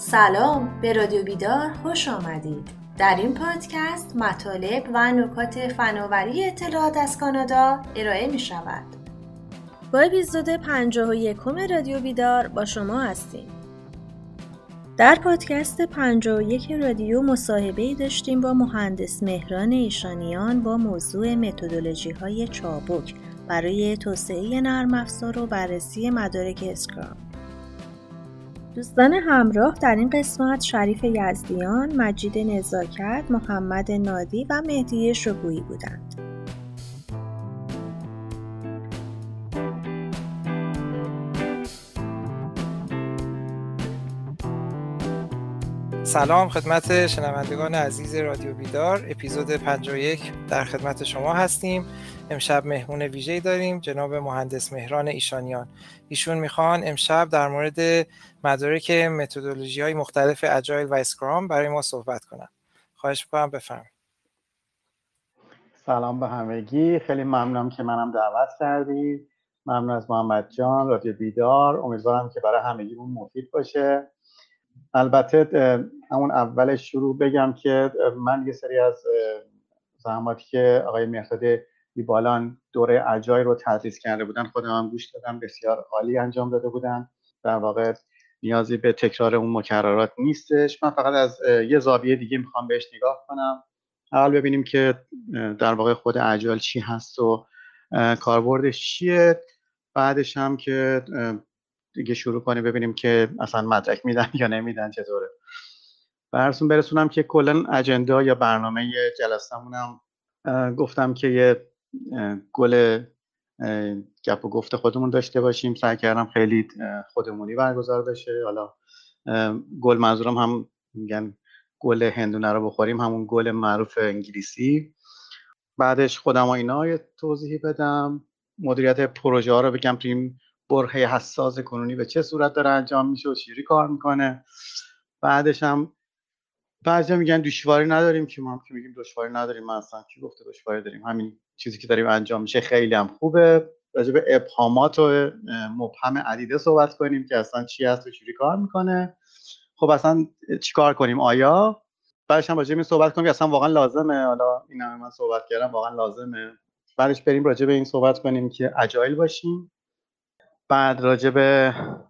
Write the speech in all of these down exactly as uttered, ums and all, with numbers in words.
سلام، به رادیو بیدار خوش آمدید. در این پادکست مطالب و نکات فناوری اطلاعات از کانادا ارائه می شود. با اپیزود پنجاه و یکم رادیو بیدار با شما هستیم. در پادکست پنجاه و یک رادیو مصاحبه‌ای داشتیم با مهندس مهران ایشانیان با موضوع متدولوژی‌های چابک برای توسعه نرم افزار و بررسی مدارک اسکرام. دوستان همراه در این قسمت شریف یزدیان، مجید نزاکت، محمد نادی و مهدی شکویی بودند. سلام خدمت شنوندگان عزیز رادیو بیدار، اپیزود پنجاه و یک در خدمت شما هستیم. امشب مهمون ویژه‌ای داریم، جناب مهندس مهران ایشانیان. ایشون میخوان امشب در مورد مدارک متدولوژی‌های مختلف اجایل و اسکرام برای ما صحبت کنن. خواهش می‌کنم بفرمایید. سلام به همگی، خیلی ممنونم که منم دعوت کردید. ممنون از محمد جان، رادیو بیدار. امیدوارم که برای همگیمون مفید باشه. البته همون اول شروع بگم که من یه سری از زحماتی که آقای مهرداد بیبالان دوره اجایل رو تدریس کرده بودن خودم هم گوش دادم، بسیار عالی انجام داده بودن. در واقع نیازی به تکرار اون مکررات نیستش. من فقط از یه زاویه دیگه میخوام بهش نگاه کنم. اول ببینیم که در واقع خود اجایل چی هست و کاربردش چیه، بعدش هم که دیگه شروع کنیم ببینیم که اصلا مدرک میدن یا نمیدن چطوره. براتون برسونم که کلا اجندا یا برنامه جلسه‌مونم گفتم که یه گل گپ و گفت خودمون داشته باشیم. سعی کردم خیلی خودمونی برگزار بشه. حالا گل منظورم هم میگن گل هندونه رو بخوریم، همون گل معروف انگلیسی. بعدش خودم و اینا یه توضیحی بدم، مدیریت پروژه ها رو بگم تو این برهه حساس کنونی به چه صورت داره انجام میشه و چجوری کار میکنه. بعدش هم بعضیا میگن دشواری نداریم، که ما هم که میگیم دشواری نداریم. من اصلا کی گفته دشواری داریم؟ همین چیزی که داریم انجام میشه خیلی هم خوبه. راجع به ابهامات و مبهم عدیده صحبت کنیم که اصلا چی هست و چجوری کار میکنه. خب اصلا چیکار کنیم آیا؟ بعدش هم راجع به این صحبت کنیم که اصلا واقعا لازمه. حالا اینا من صحبت کردم واقعا لازمه. بعدش بریم راجع به این صحبت کنیم که اجایل باشیم. بعد راجع به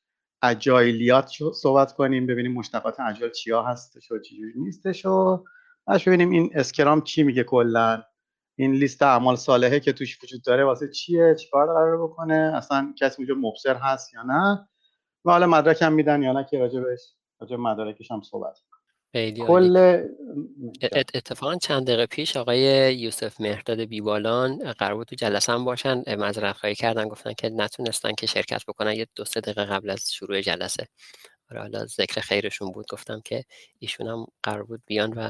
اجایلیات صحبت کنیم، ببینیم مشتقات اجایل چیا هستش و چجوری نیستش و بعدش ببینیم این اسکرام چی میگه، کلا این لیست اعمال صالحه که توش وجود داره واسه چیه، چیکار قراره بکنه، اصلا کسی اونجا مبصر هست یا نه، و حالا مدرک هم میدن یا نه که راجع بهش راجع به مدارکش هم صحبت خیلی کل اتفاقا چند دقیقه پیش آقای یوسف مهرداد بیبالان قرار بود تو جلسه هم باشن، معذرت خواهی کردن، گفتن که نتونستن که شرکت بکنن یه دو سه دقیقه قبل از شروع جلسه. حالا ذکر خیرشون بود، گفتم که ایشون هم قرار بود بیان و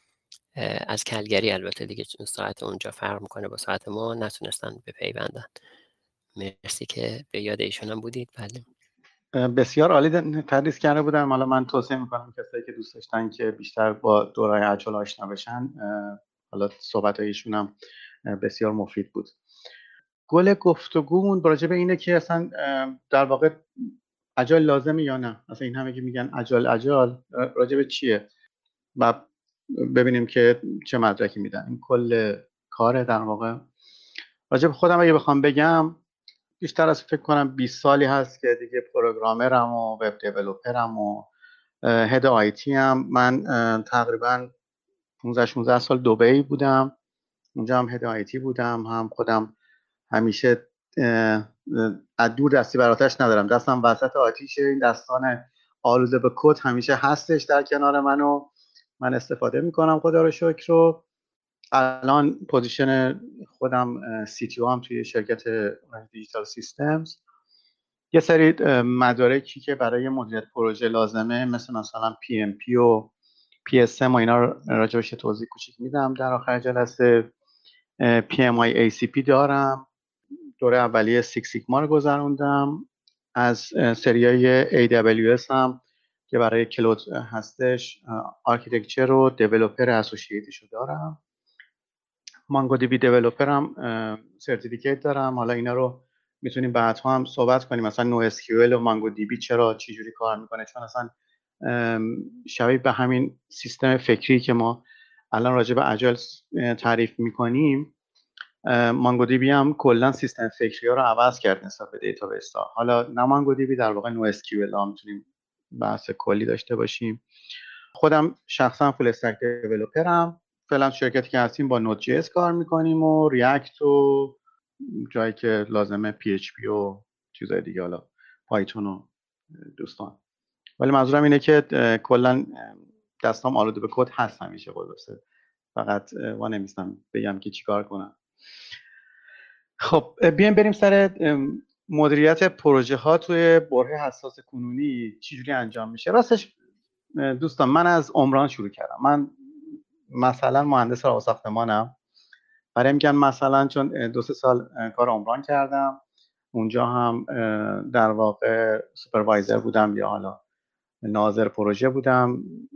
از کلگری، البته دیگه ساعت اونجا فرق میکنه با ساعت ما، نتونستن بپیوندن. مرسی که به یاد ایشون هم بودید. بله بسیار عالی تدریس کرده بودن. حالا من توصیه میکنم کسایی که دوست داشتن که بیشتر با دوره‌های اجایل آشنا بشن، حالا صحبت ایشون هم بسیار مفید بود. گل گفتگومون راجع به اینه که اصلا در واقع اجایل لازمه یا نه. اصلا این همه که میگن اجایل اجایل راجع به چیه و ببینیم که چه مدرکی میدن. این کل کاره. در واقع راجع به خودم اگه بخوام بگم، بیشتر از فکر کنم بیست سالی هست که دیگه پروگرامرم و وب دیولپرم و هد آیتی ام. من تقریبا پانزده شانزده سال دبی بودم، اونجا هم هد آیتی بودم، هم خودم همیشه از دور دستی بر آتش ندارم، دستم وسط آتیشه. این دستان آلوده به کد همیشه هستش در کنار من و من استفاده میکنم، خدا رو شکر. رو الان پوزیشن خودم سی تی او هم توی شرکت دیجیتال سیستمز. یه سری مدارکی که برای مدیریت پروژه لازمه، مثل مثلا پی ام پی و پی اس ام و اینا رو راجعش توضیح کوچیک میدم در آخر جلسه. پی ام آی ای سی پی دارم، دوره اولیه سیکس سیگما رو گذروندم. از سریای ای دبلیو اس هم که برای کلود هستش آرکیتکچر و دیولپر اسوسییتش رو دارم. مانگو دی بی دیولپر هم سرتیفیکیت دارم. حالا اینا رو میتونیم بعدها هم صحبت کنیم، مثلا نو اس کیو ال و مانگو دی بی چرا چی جوری کار میکنه، چون اصلا شبیه به همین سیستم فکری که ما الان راجع به اجایل تعریف میکنیم، مانگودیبی هم کلا سیستم فکری ها رو عوض کرد نسبت به دیتابیس ها. حالا نه مانگودیبی، در واقع نو اس کیو ال ها میتونیم بحث کلی داشته باشیم. خودم شخصا فول استک دیولپرم. فعلا شرکتی که هستیم با نود جی اس کار میکنیم و ریاکت و جایی که لازمه پی اچ پی و چیزای دیگه، حالا پایتون و دوستان. ولی منظورم اینه که کلا دستام آلوده به کد هست همیشه، خلاصه فقط وا نمیستم بگم که چیکار کنم. خب بیایم بریم سر مدیریت پروژه ها توی بره حساس کنونی چجوری انجام میشه. راستش دوستان من از عمران شروع کردم. من مثلا مهندس راه ساختمانم، برای میگن مثلا چون دو سه سال کار عمران کردم، اونجا هم در واقع سوپروایزر بودم یا حالا ناظر پروژه بودم.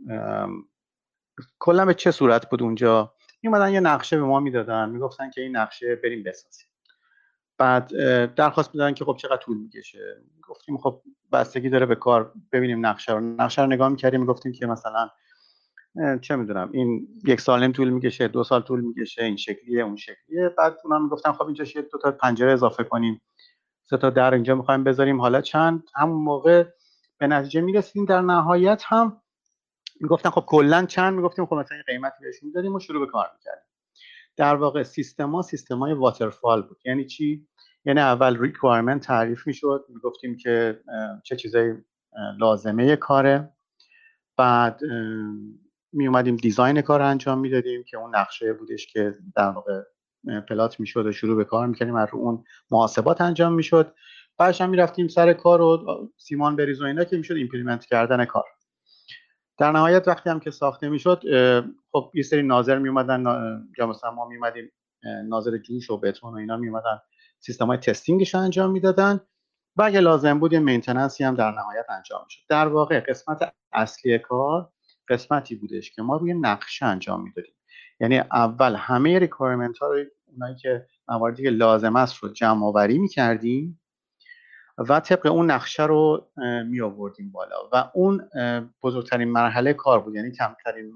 کلا به چه صورت بود اونجا؟ میومدن یه نقشه به ما میدادن، میگفتن که این نقشه بریم بسازیم. بعد درخواست میدادن که خب چقدر طول میکشه. گفتیم خب بستگی داره به کار، ببینیم نقشه رو نقشه رو نگاه میکردیم، میگفتیم که مثلا چه میدونم این یک سال نیم طول میکشه، دو سال طول میکشه، این شکلیه اون شکلیه. بعد اونا میگفتن خب اینجا یه دو تا پنجره اضافه کنیم، سه تا در اینجا میخوایم بذاریم، حالا چند. همون موقع به نتیجه میرسیدیم. در نهایت هم میگفتن خب کلا چند، میگفتیم خب مثلا قیمتی بهش میدادیم و شروع به کار میکردیم. در واقع سیستما سیستمای واترفال بود. یعنی چی؟ یعنی اول ریکوایرمنت تعریف میشد، میگفتیم که چه چیزایی لازمه کاره، بعد می اومدیم دیزاین کار انجام میدادیم که اون نقشه بودش که در واقع پلات میشد و شروع به کار میکردیم، از رو اون محاسبات انجام میشد. بعدش هم میرفتیم سر کار و سیمان بریز و اینا که میشد ایمپلیمنت کردن کار. در نهایت وقتی هم که ساخته میشد، خب یه سری ناظر می اومدن، یا مثلا ما می اومدیم ناظر جوش و بتون و اینا می اومدن سیستمای تستینگش انجام میدادن و اگه لازم بود یه مینتیننسی هم در نهایت انجام میشد. در واقع قسمت اصلی کار قسمتی بودش که ما روی نقشه انجام میدادیم. یعنی اول همه ریکوایرمنت ها رو، اونایی که مواردی که لازم است رو جمع آوری میکردیم و طبق اون نقشه رو می آوردیم بالا و اون بزرگترین مرحله کار بود. یعنی کمترین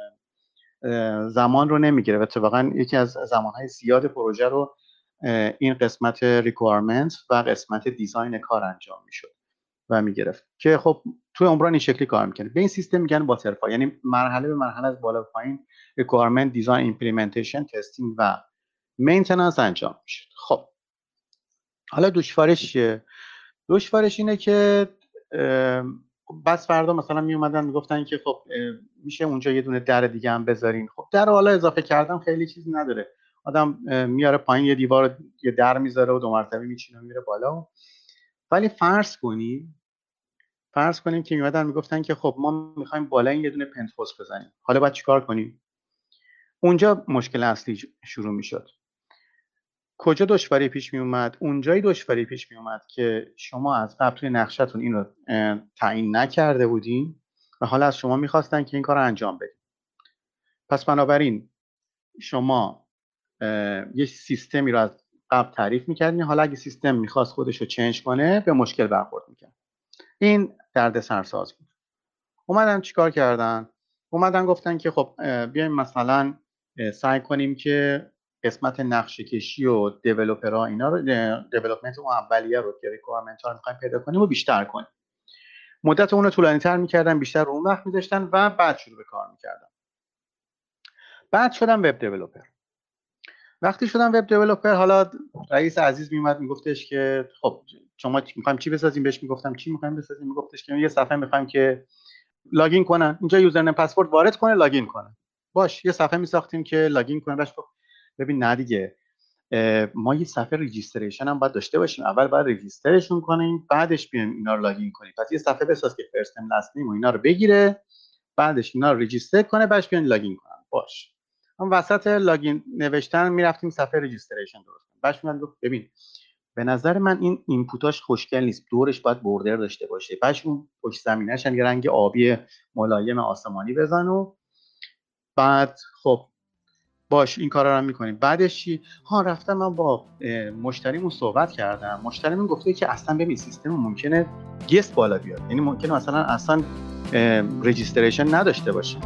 زمان رو نمیگیره و اتفاقا یکی از زمانهای زیاد پروژه رو این قسمت ریکوایرمنت و قسمت دیزاین کار انجام میشد و میگرفت که خب توی عمران این شکلی کار میکنه. به این سیستم میگن واترفال، یعنی مرحله به مرحله از بالا به پایین ریکوایرمنت، دیزاین، ایمپلیمنتیشن، تستینگ و مینتیننس انجام میشد. خب حالا دشوارش چیه؟ دشوارش اینه که بس فردا مثلا می اومدن میگفتن که خب میشه اونجا یه دونه در دیگه هم بذارین. خب در حالا اضافه کردم خیلی چیزی نداره، آدم میاره پایین یه دیوار یه در میذاره و دو مرتبه میچینه و میره بالا. ولی فرض کنیم فرض کنیم که میمدن میگفتن که خب ما میخوایم بالا این یه دونه پنتهاوس بزنیم، حالا باید چیکار کنیم؟ اونجا مشکل اصلی شروع میشد. کجا دشواری پیش می اومد؟ اونجایی دشواری پیش می اومد که شما از قبل توی نقشه‌تون این رو تعیین نکرده بودین و حالا از شما میخواستن که این کار رو انجام بدین. پس بنابراین شما یه سیستمی رو از قبل تعریف میکردین، حالا اگه سیستم میخواست خودش رو چنج کنه به مشکل برخورد میکرد. این دردسرساز بود. اومدن چیکار کردن؟ اومدن گفتن که خب بیایم مثلا سعی کنیم که قسمت نقشه کشی و دیولپرها اینا رو، دیولپمنت اون اولیه رو که ریکوایرمنت ها رو می‌خوایم پیدا کنیم و بیشتر کنیم. مدت اون رو طولانی‌تر می‌کردن، بیشتر رو اون وقت می‌ذاشتن و بعد شروع به کار می‌کردن. بعد شدم وب دیولپر. وقتی شدم وب دیولپر، حالا رئیس عزیز میومد میگفتش که خب شما می‌خوایم چی بسازیم؟ بهش میگفتم چی می‌خوایم بسازیم؟ میگفتش که یه صفحه می‌خوایم که لاگین کنن، اینجا یوزرنیم پسورد وارد کنه لاگین کنه. باش، یه صفحه می‌ساختیم که لاگین کنه. باش ببین نه دیگه، ما یه صفحه رجیستریشن هم باید داشته باشیم. اول باید رجیسترشون کنیم، بعدش بیایم اینا رو لاگین کنیم. پس یه صفحه بساز که فرست نیم لاست نیم و اینا رو بگیره، بعدش اینا رو رجیستر کنه، بعدش بیان لاگین کنن. باش، هم وسط لاگین نوشتن میرفتیم صفحه رجیستریشن درست کنیم. بعدش میاد گفت ببین به نظر من این اینپوتاش خوشگل نیست، دورش باید بوردر داشته باشه. بعدش اون پشت زمینه‌اش هم یه رنگ آبی ملایم آسمانی بزن و بعد خب باش این کارا رو میکنیم. بعدش چی؟ ها رفتم من با مشتریمون صحبت کردم، مشتریمون گفته که اصلا ببین سیستم ممکنه گست بالا بیاد، یعنی ممکنه مثلا اصلا رجیستریشن نداشته باشه.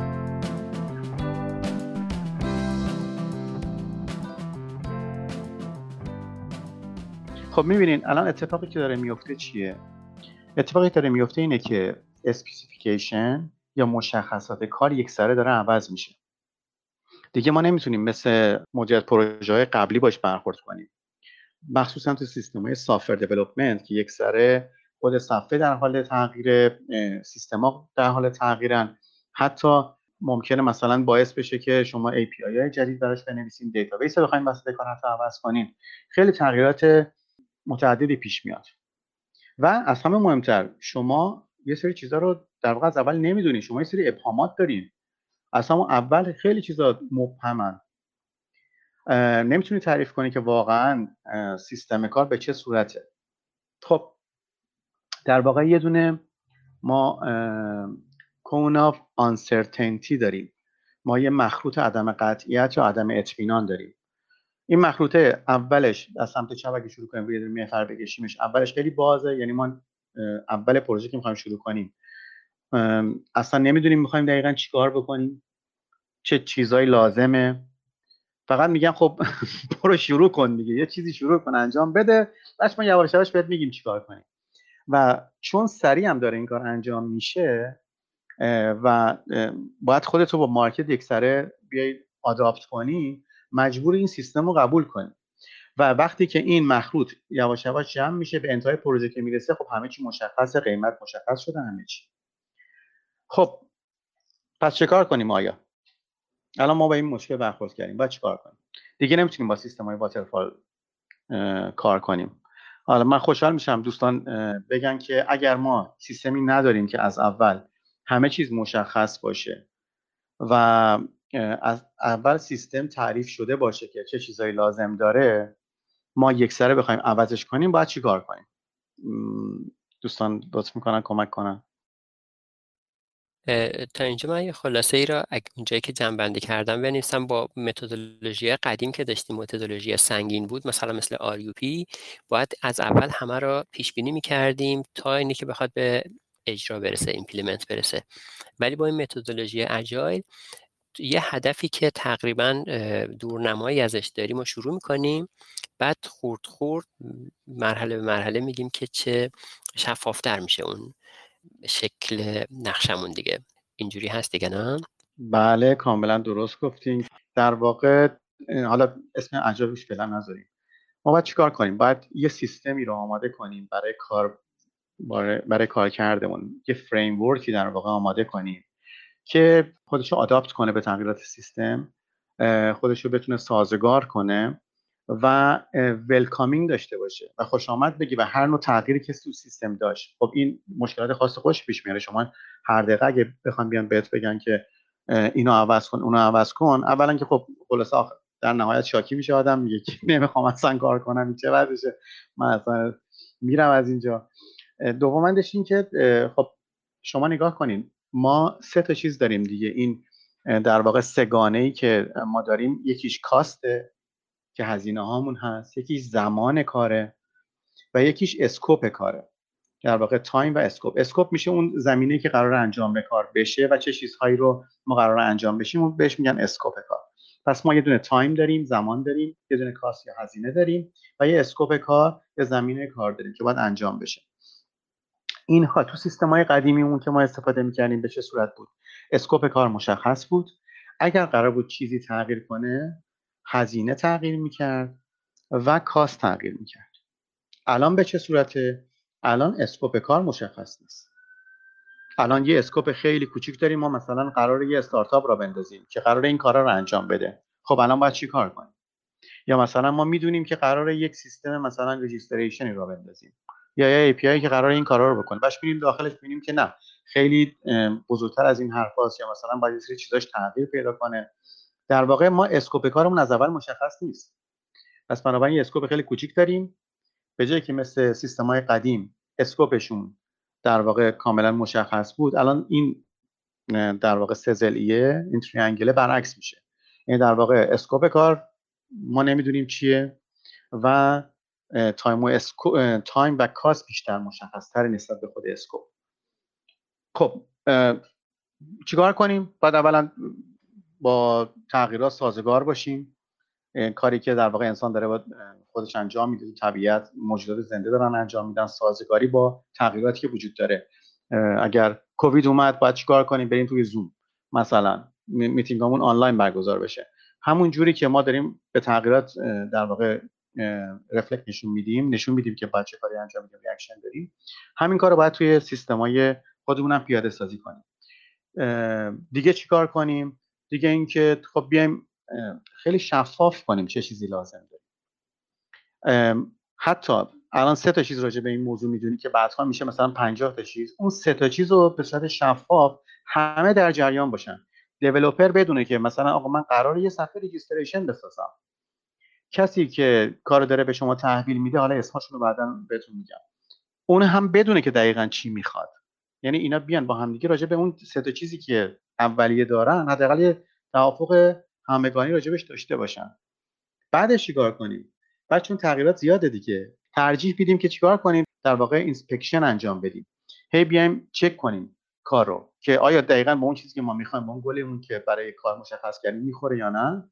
خب میبینین الان اتفاقی که داره میفته چیه؟ اتفاقی که داره میفته اینه که اسپسیفیکیشن یا مشخصات کار یک سره داره عوض میشه. دیگه ما نمیتونیم مثل مدیریت پروژه‌های قبلی باش برخورد کنیم، مخصوصا تو سیستم‌های سافت‌ور دیولپمنت که یک سره خود صفحه در حال تغییر، سیستم‌ها در حال تغییرن، حتی ممکنه مثلا باعث بشه که شما ای پی آی های جدید براش بنویسین، دیتابیس رو بخواید واسه کار حتی عوض کنین، خیلی تغییرات متعددی پیش میاد. و از همه مهمتر شما یه سری چیزا رو در واقع از اول نمیدونید، شما یه سری ابهامات دارین، از همون اول خیلی چیزا مبهمن، نمیتونی تعریف کنی که واقعا سیستم کار به چه صورته. خب در واقع یه دونه ما کون آف آنسرتینتی داریم، ما یه مخروط عدم قطعیت یا عدم اطمینان داریم. این مخروطه اولش از سمت چپ اگه شروع کنیم روی محور بکشیمش، اولش خیلی بازه، یعنی ما اول پروژه که میخوایم شروع کنیم اصلا نمیدونیم میخوایم دقیقاً چیکار بکنیم، چه چیزایی لازمه، فقط میگن خب برو شروع کن دیگه، یه چیزی شروع کن انجام بده، بعدش ما یواش یواش بهت میگیم چیکار کنیم. و چون سریع هم داره این کار انجام میشه و باید خودت رو با مارکت یکسره بیای آداپت کنی، مجبور این سیستم رو قبول کنی. و وقتی که این مخروط یواش یواش جمع میشه به انتهای پروژه که میرسه، خب همه چی مشخصه، قیمت مشخص شده، همه چی. خب پس چه کار کنیم آیا؟ الان ما با این مشکل برخورد کردیم، باید چیکار کنیم؟ دیگه نمیتونیم با سیستم‌های واترفال کار کنیم. حالا من خوشحال میشم دوستان بگن که اگر ما سیستمی نداریم که از اول همه چیز مشخص باشه و از اول سیستم تعریف شده باشه که چه چیزایی لازم داره، ما یکسره بخوایم عوضش کنیم، باید چی کار کنیم؟ دوستان لطف میکنن کمک کنن. تا اینجا من یه خلاصه ای را اونجایی که جمع‌بندی کردم بنویسم. با متدولوژی قدیم که داشتیم، متدولوژی سنگین بود، مثلا مثل آر یو پی، باید از اول همه را پیش بینی می‌کردیم تا اینی که بخواد به اجرا برسه، ایمپلیمنت برسه. ولی با این متدولوژی اجایل یه هدفی که تقریبا دورنمایی ازش داریم و شروع می‌کنیم، بعد خورد خورد مرحله به مرحله میگیم که چه شفافتر میشه اون شکل نقشمون دیگه. اینجوری هست دیگه نه؟ بله کاملا درست گفتین. در واقع حالا اسم عجایبش فعلا نذاریم. ما باید چیکار کنیم؟ باید یه سیستمی رو آماده کنیم برای کار برای, برای کار کردمون، یه فریم ورکی در واقع آماده کنیم که خودش رو آداپت کنه به تغییرات سیستم، خودش رو بتونه سازگار کنه و ویلکامینگ داشته باشه و خوش آمد بگی و هر نوع تغییری که تو سیستم داشت. خب این مشکلات خاص خوش پیش میاره، شما هر دقیقه اگه بخوام بیان بهت بگن که اینو عوض کن اونو عوض کن، اولا که خب خلاص در نهایت شاکی میشه آدم، میگه که نمیخوام اصلا کار کنم، چه وضعشه، من اصلا میرم از اینجا. دوما این که خب شما نگاه کنین، ما سه تا چیز داریم دیگه، این در واقع سگانه‌ای که ما داریم، یکیش کاسته که هزینه هامون هست، یکیش زمان کاره و یکیش اسکوپ کاره، در واقع تایم و اسکوپ. اسکوپ میشه اون زمینه‌ای که قرار انجام کار بشه و چه چیزهایی رو ما قرار انجام بشیم، اون بهش میگن اسکوپ کار. پس ما یه دونه تایم داریم، زمان داریم، یه دونه کاست یا هزینه داریم و یه اسکوپ کار یا زمینه کار داریم که باید انجام بشه. اینها تو سیستم‌های قدیمیمون که ما استفاده می‌کردیم به چه صورت بود؟ اسکوپ کار مشخص بود، اگر قرار بود چیزی تغییر کنه، هزینه تغییر می‌کرد و کاست تغییر می‌کرد. الان به چه صورته؟ الان اسکوپ کار مشخص نیست. الان یه اسکوپ خیلی کوچیک داریم، ما مثلا قراره یه استارتاپ را بندازیم که قراره این کارا رو انجام بده. خب الان باید چی کار کنیم؟ یا مثلا ما میدونیم که قراره یک سیستم مثلا رجیستریشنی را بندازیم یا یه ای پی آی که قراره این کارا رو بکنه، باش میریم داخلش میبینیم که نه، خیلی بزرگتر از این حرفاست، یا مثلا باید یه سری چیزاش تغییر پیدا کنه. در واقع ما اسکوپ کارمون از اول مشخص نیست. پس بنابراین یه اسکوپ خیلی کوچیک داریم، به جایی که مثل سیستم‌های قدیم اسکوپشون در واقع کاملا مشخص بود، الان این در واقع سه ضلعیه، این تریانگل برعکس میشه. یعنی در واقع اسکوپ کار ما نمیدونیم چیه و تایم و اسکو... تایم و کاست بیشتر مشخص‌تر نسبت به خود اسکوپ. خب چیکار کنیم؟ باید اولا با تغییرات سازگار باشیم. کاری که در واقع انسان داره باید خودش انجام میده، طبیعت موجودات زنده دارن انجام میدن، سازگاری با تغییراتی که وجود داره. اگر کووید اومد باید چیکار کنیم؟ بریم توی زوم مثلا میتینگامون آنلاین برگزار بشه. همون جوری که ما داریم به تغییرات در واقع رفلکت نشون میدیم، نشون میدیم که باید چه کاری انجام بدیم، ریاکشن داریم، همین کارو باید توی سیستم‌های خودمون هم پیاده سازی کنیم. دیگه چیکار کنیم؟ دیگه اینکه خب بیایم خیلی شفاف کنیم چه چیزی لازم داریم. حتی الان سه تا چیز راجع به این موضوع میدونی که بعدها میشه مثلا پنجاه تا چیز. اون سه تا چیز رو به صورت شفاف همه در جریان باشن. دیولپر بدونه که مثلا آقا من قراره یه صفحه رجیستریشن بسازم، کسی که کارو داره به شما تحویل میده، حالا اسمشون رو بعداً بهتون میگم، اون هم بدونه که دقیقاً چی میخواد. یعنی اینا بیان با هم دیگه راجع به اون سه تا چیزی که اولیه دارن حداقل یه توافق همگانی راجبش داشته باشن. بعدش چیکار کنیم؟ بعد چون تغییرات زیاده دیگه، ترجیح میدیم که چیکار کنیم؟ در واقع اینسپکشن انجام بدیم. هی بیایم چک کنیم کار رو که آیا دقیقاً به اون چیزی که ما میخوایم، با اون گلمون که برای کار مشخص کردیم میخوره یا نه،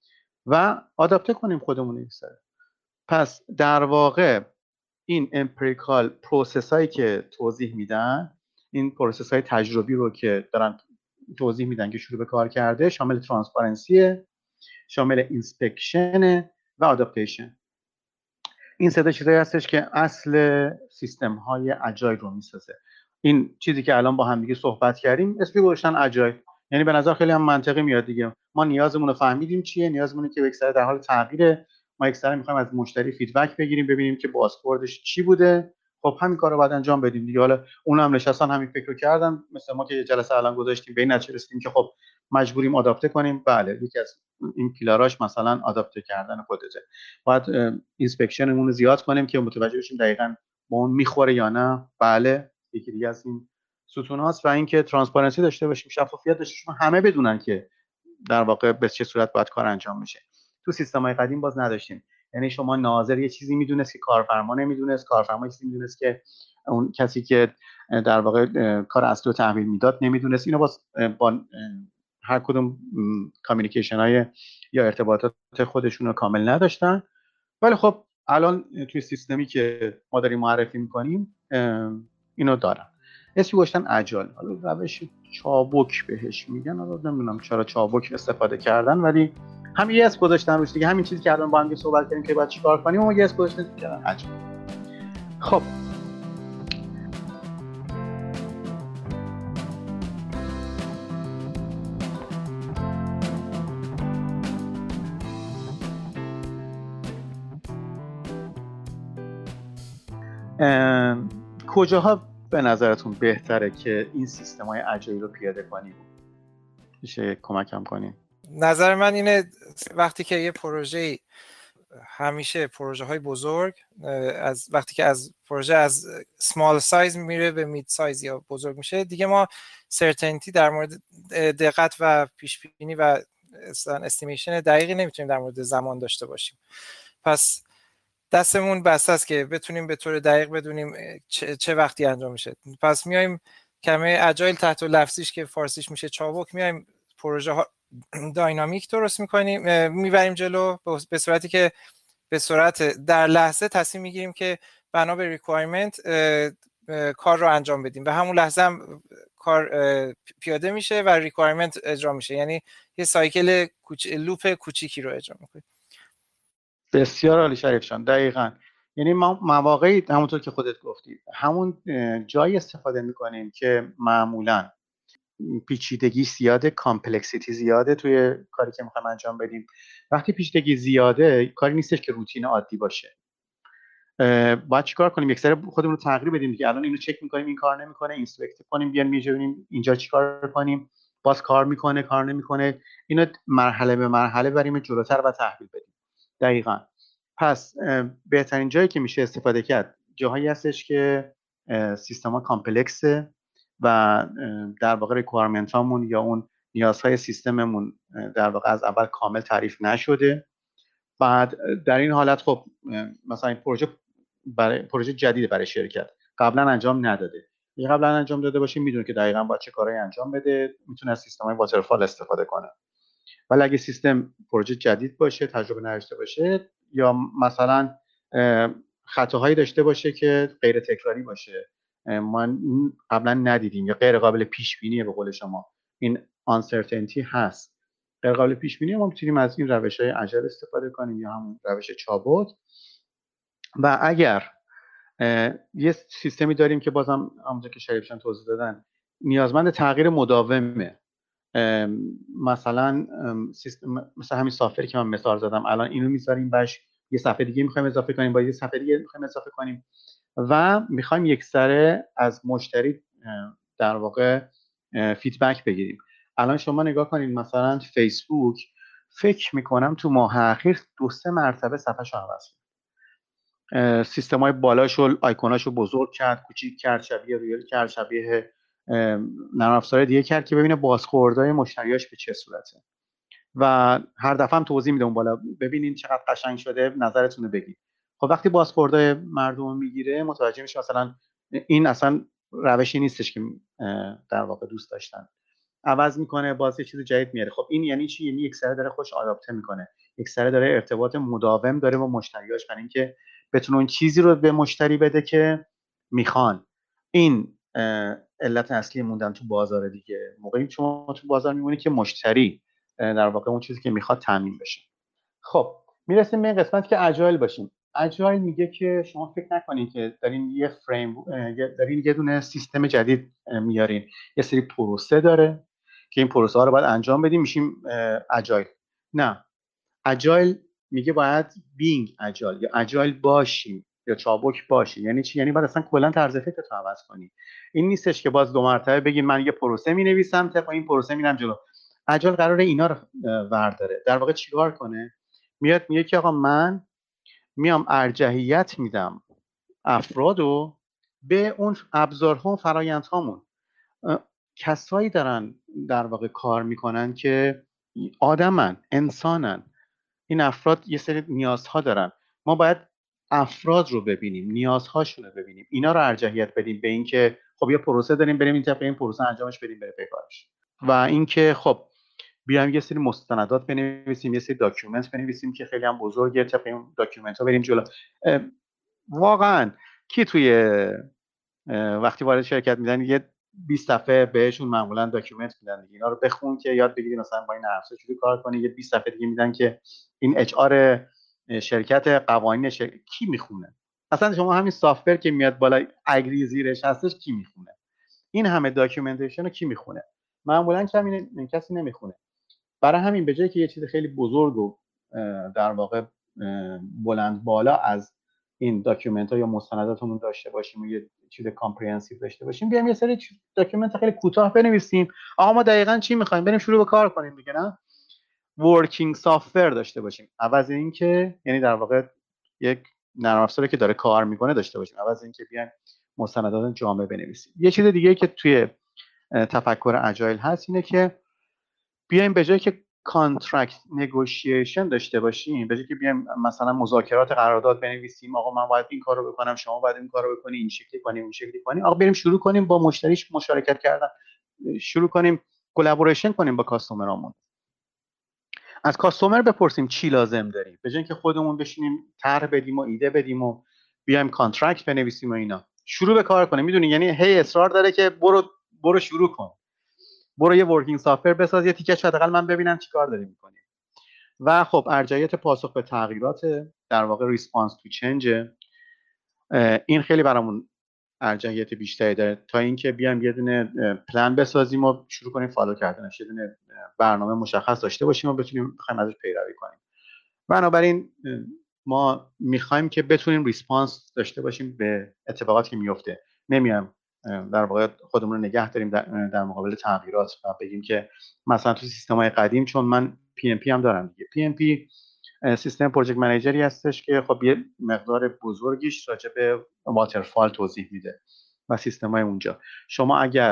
و آداپته کنیم خودمون این سر. پس در واقع این امپریکال پروسس هایی که توضیح میدن، این پروسس های تجربی رو که دارن توضیح میدن که شروع به کار کرده، شامل ترانسپارنسی، شامل اینسپکشن و آداپتیشن. این سه تا چیزایی هستش که اصل سیستم های اجایل رو میسازه. این چیزی که الان با هم دیگه صحبت کردیم اسمی گذاشتن اجایل. یعنی به نظر خیلی هم منطقی میاد دیگه. ما نیازمون رو فهمیدیم چیه، نیازمون که اکثر در حال تغییره، ما اکثر میخوایم از مشتری فیدبک بگیریم، ببینیم که بازخوردش چی بوده. خب همین کارو باید انجام بدیم دیگه. حالا اونها هم نشستن همین فکرو کردن، مثل ما که یه جلسه الان گذاشتیم به این نتیجه رسیدیم که خب مجبوریم آداپته کنیم. بله، یکی از این پیلاراش مثلا آداپته کردن خودته. باید اینسپکشنمون رو زیاد کنیم که متوجه بشیم دقیقاً با اون میخوره یا نه. بله، یکی دیگه از این ستون‌هاست. و اینکه ترانسپارنسی داشته باشیم، شفافیت داشته باشیم، همه بدونن که در واقع به چه صورت باید کار انجام میشه. تو سیستم‌های قدیم باز نداشتیم. یعنی شما ناظر یه چیزی میدونست که کارفرما نمیدونست، کارفرما چیزی میدونست که اون کسی که در واقع کار اصلی رو تحویل میداد نمیدونست. اینو باز با هر کدوم کامیونیکیشن‌های یا ارتباطات خودشون رو کامل نداشتن. ولی خب الان توی سیستمی که ما داریم معرفی میکنیم اینو دارن. اسمی گذاشتن اجایل. حالا روش چابک بهش میگن، حالا نمیدونم چرا چابک استفاده کردن، ولی همین یه اسم گذاشتن روش دیگه. همین چیزی که الان با هم صحبت کردیم که باید چیکار کنیم، اون یه اسم گذاشتن کردن اجایل. خب کجاها به نظرتون بهتره که این سیستم‌های اجایل رو پیاده کنیم؟ میشه کمکم کنیم؟ نظر من اینه وقتی که یه پروژه، همیشه پروژه های بزرگ از وقتی که از پروژه از سمال سایز میره به مید سایز یا بزرگ میشه، دیگه ما سرتینتی در مورد دقت و پیش بینی و استیمیشن دقیقی نمیتونیم در مورد زمان داشته باشیم. پس دستمون بسته است که بتونیم به طور دقیق بدونیم چه, چه وقتی انجام میشه. پس میایم کمه اجایل تحت لفظیش که فارسیش میشه چابک، میایم پروژه ها داینامیک درست میکنیم، میبریم جلو به صورتی که به صورت در لحظه تصمیم میگیریم که بنا به ریکوایرمنت کار رو انجام بدیم و همون لحظه هم کار پیاده میشه و ریکوایرمنت اجرا میشه. یعنی یه سایکل کوچ... لوپ کوچیکی رو اجرا میکنیم. بسیار عالی شریف جان. دقیقاً. یعنی ما مواقعی همونطور که خودت گفتی همون جایی استفاده میکنیم که معمولاً پیچیدگی زیاده، کامپلکسیتی زیاده توی کاری که میخوایم انجام بدیم. وقتی پیچیدگی زیاده، کاری نیستش که روتین عادی باشه. باید چیکار کنیم؟ یک سری خودمون رو تغییر بدیم دیگه. الان اینو چک میکنیم این کار نمیکنه، اینسپکت کنیم، بیان میجونیم اینجا چیکار کنیم، باز کار میکنه، کار نمیکنه، اینو مرحله به مرحله بریم جلوتر و تحویل بدیم. دقیقاً. پس بهترین جایی که میشه استفاده کرد جاهایی هستش که سیستما کامپلکسه و در واقع ریکوایرمنت هامون یا اون نیازهای سیستممون در واقع از اول کامل تعریف نشده. بعد در این حالت خب مثلا این پروژه برای پروژه جدید برای شرکت قبلا انجام نداده، یه قبلا انجام داده باشه میدونه که دقیقاً باید چه کارهایی انجام بده، میتونه از سیستم‌های واترفال استفاده کنه. ولی اگه سیستم پروژه جدید باشه، تجربه نداشته باشه، یا مثلا خطاهایی داشته باشه که غیر تکراری باشه، ما قبلا ندیدیم یا غیر قابل پیش بینیه، به قول شما این uncertainty هست، غیر قابل پیش بینی، ما میتونیم از این روش‌های اجایل استفاده کنیم یا همون روش چابوت. و اگر یه سیستمی داریم که بازم همونجا که شریفشان توضیح دادن نیازمند تغییر مداومه، مثلا سیستم مثلا همین سافر که من مثال زدم، الان اینو میذاریم باش یه صفحه دیگه میخوایم اضافه کنیم، با یه صفحه دیگه میخوایم اضافه کنیم و میخوایم یک سره از مشتری در واقع فیدبک بگیریم. الان شما نگاه کنید مثلا فیسبوک فکر میکنم تو ماه اخیر دو سه مرتبه صفحه‌شو عوض کرد، سیستم‌های بالاشو آیکوناشو بزرگ کرد، کوچیک کرد، شبیه ریل کرد، شبیه نرم افزار دیگه کرد که ببینه بازخوردهای مشتریاش به چه صورته و هر دفعه هم توضیح میده اون بالا ببینین چقدر قشنگ شده، نظرتون رو بگید. خب وقتی بازخوردهای مردم میگیره متوجه میشه مثلا این اصلا روشی نیستش که در واقع دوست داشتن، عوض میکنه، باز یه چیز جدید میاره. خب این یعنی چی؟ یعنی یک سره داره خوش آداپته میکنه، یک سره داره ارتباط مداوم داره با مشتریاش، برای اینکه بتونه اون چیزی رو به مشتری بده که میخوان. این علت اصلی موندن تو بازار دیگه. موقعی شما تو بازار میمونی که مشتری در واقع اون چیزی که میخواد تامین بشه. خب میرسیم به این قسمت که اجایل باشیم. اجایل میگه که شما فکر نکنید که دارین یه فریم دارین یه دونه سیستم جدید میارین، یه سری پروسه داره که این پروسه ها رو باید انجام بدیم میشیم اجایل. نه، اجایل میگه باید بینگ اجایل یا اجایل باشیم یا چابک باشیم. یعنی چی؟ یعنی باید اصلا کلا طرز فکرت رو عوض کنی. این نیستش که باز دو مرتبه بگی من یه پروسه مینویسم طبق این پروسه میرم جلو. اجایل قراره اینا رو ورداره. در واقع چیکار کنه؟ میاد میگه که آقا من میام ارجحیت میدم افرادو به اون ابزارها و فرآیندهامون. کسایی دارن در واقع کار میکنن که آدمن، انسانن. این افراد یه سری نیازها دارن، ما باید افراد رو ببینیم، نیازهاشون رو ببینیم، اینا رو ارجحیت بدیم به اینکه خب یه پروسه داریم بریم این طبق این پروسه انجامش بدیم بره به کارش. و اینکه خب بیایم یه سری مستندات بنویسیم، یه سری داکیومنت بنویسیم که خیلی هم بزرگه، طبق این داکیومنت ها بریم جلو. واقعا کی توی وقتی وارد شرکت میدن یه بیست صفحه بهشون معمولا داکیومنت میدن دیگه، اینا رو بخون که یاد بگیری مثلا با این افزار چجوری کار کنی. یه بیست صفحه دیگه میدن که این اچ آر شرکت، قوانین شرکت، کی میخونه؟ اصلا شما همین سافت که میاد بالا اگری زیرش هستش کی میخونه؟ این همه داکیومنتیشن رو کی میخونه؟ معمولا کسی نمیخونه. برای همین به جایی که یه چیز خیلی بزرگ و در واقع بلند بالا از این داکیومنت ها یا مستنداتمون داشته باشیم و یه چیز کامپریهنسیو داشته باشیم، بیایم یه سری داکیومنت خیلی کوتاه بنویسیم. آقا ما دقیقاً چی می‌خوایم، بریم شروع به کار کنیم دیگه. نه ورکینگ سافت‌ور داشته باشیم عوض اینکه یعنی در واقع یک نرم افزاری که داره کار میکنه داشته باشیم عوض اینکه بیایم مستندات جامع بنویسیم. یه چیز دیگه که توی تفکر اجایل هست اینه که بیایم به جایی که کانترکت نگوشیشن داشته باشیم، به جایی که بیایم مثلا مذاکرات قرارداد بنویسیم، آقا من باید این کارو بکنم، شما باید این کارو بکنی، این شکلی کنیم، این شکلی کنیم، آقا بریم شروع کنیم با مشتریش مشارکت کردن، شروع کنیم کلابوریشن کنیم با کاستومرامون. از کاستومر بپرسیم چی لازم داریم، به جای اینکه خودمون بشینیم طرح بدیم و ایده بدیم و بیایم کانترکت بنویسیم و اینا، شروع به کار کنیم. میدونی یعنی هی اصرار داره که برو برو شروع کن، برو یه ورکینگ سافت‌ور بساز، یه تیکش حداقل من ببینم چیکار داری می‌کنی. و خب ارجحیت پاسخ به تغییرات، در واقع ریسپانس تو چنج، این خیلی برامون ارجحیت بیشتری داره تا اینکه بیایم یه دونه پلن بسازیم و شروع کنیم فالو کردنش، یه دونه برنامه مشخص داشته باشیم و بتونیم بخوایم ازش پیروی کنیم. بنابراین ما می‌خوایم که بتونیم ریسپانس داشته باشیم به اتفاقاتی که میفته، نمیایم در واقع خودمون رو نگه داریم در, در مقابل تغییرات و بگیم که مثلا تو سیستم‌های قدیم، چون من پی ام پی هم دارم دیگه، پی ام پی سیستم پروژکت منیجری هستش که خب یه مقدار بزرگیش راجع به واترفال توضیح میده و سیستم‌های اونجا. شما اگر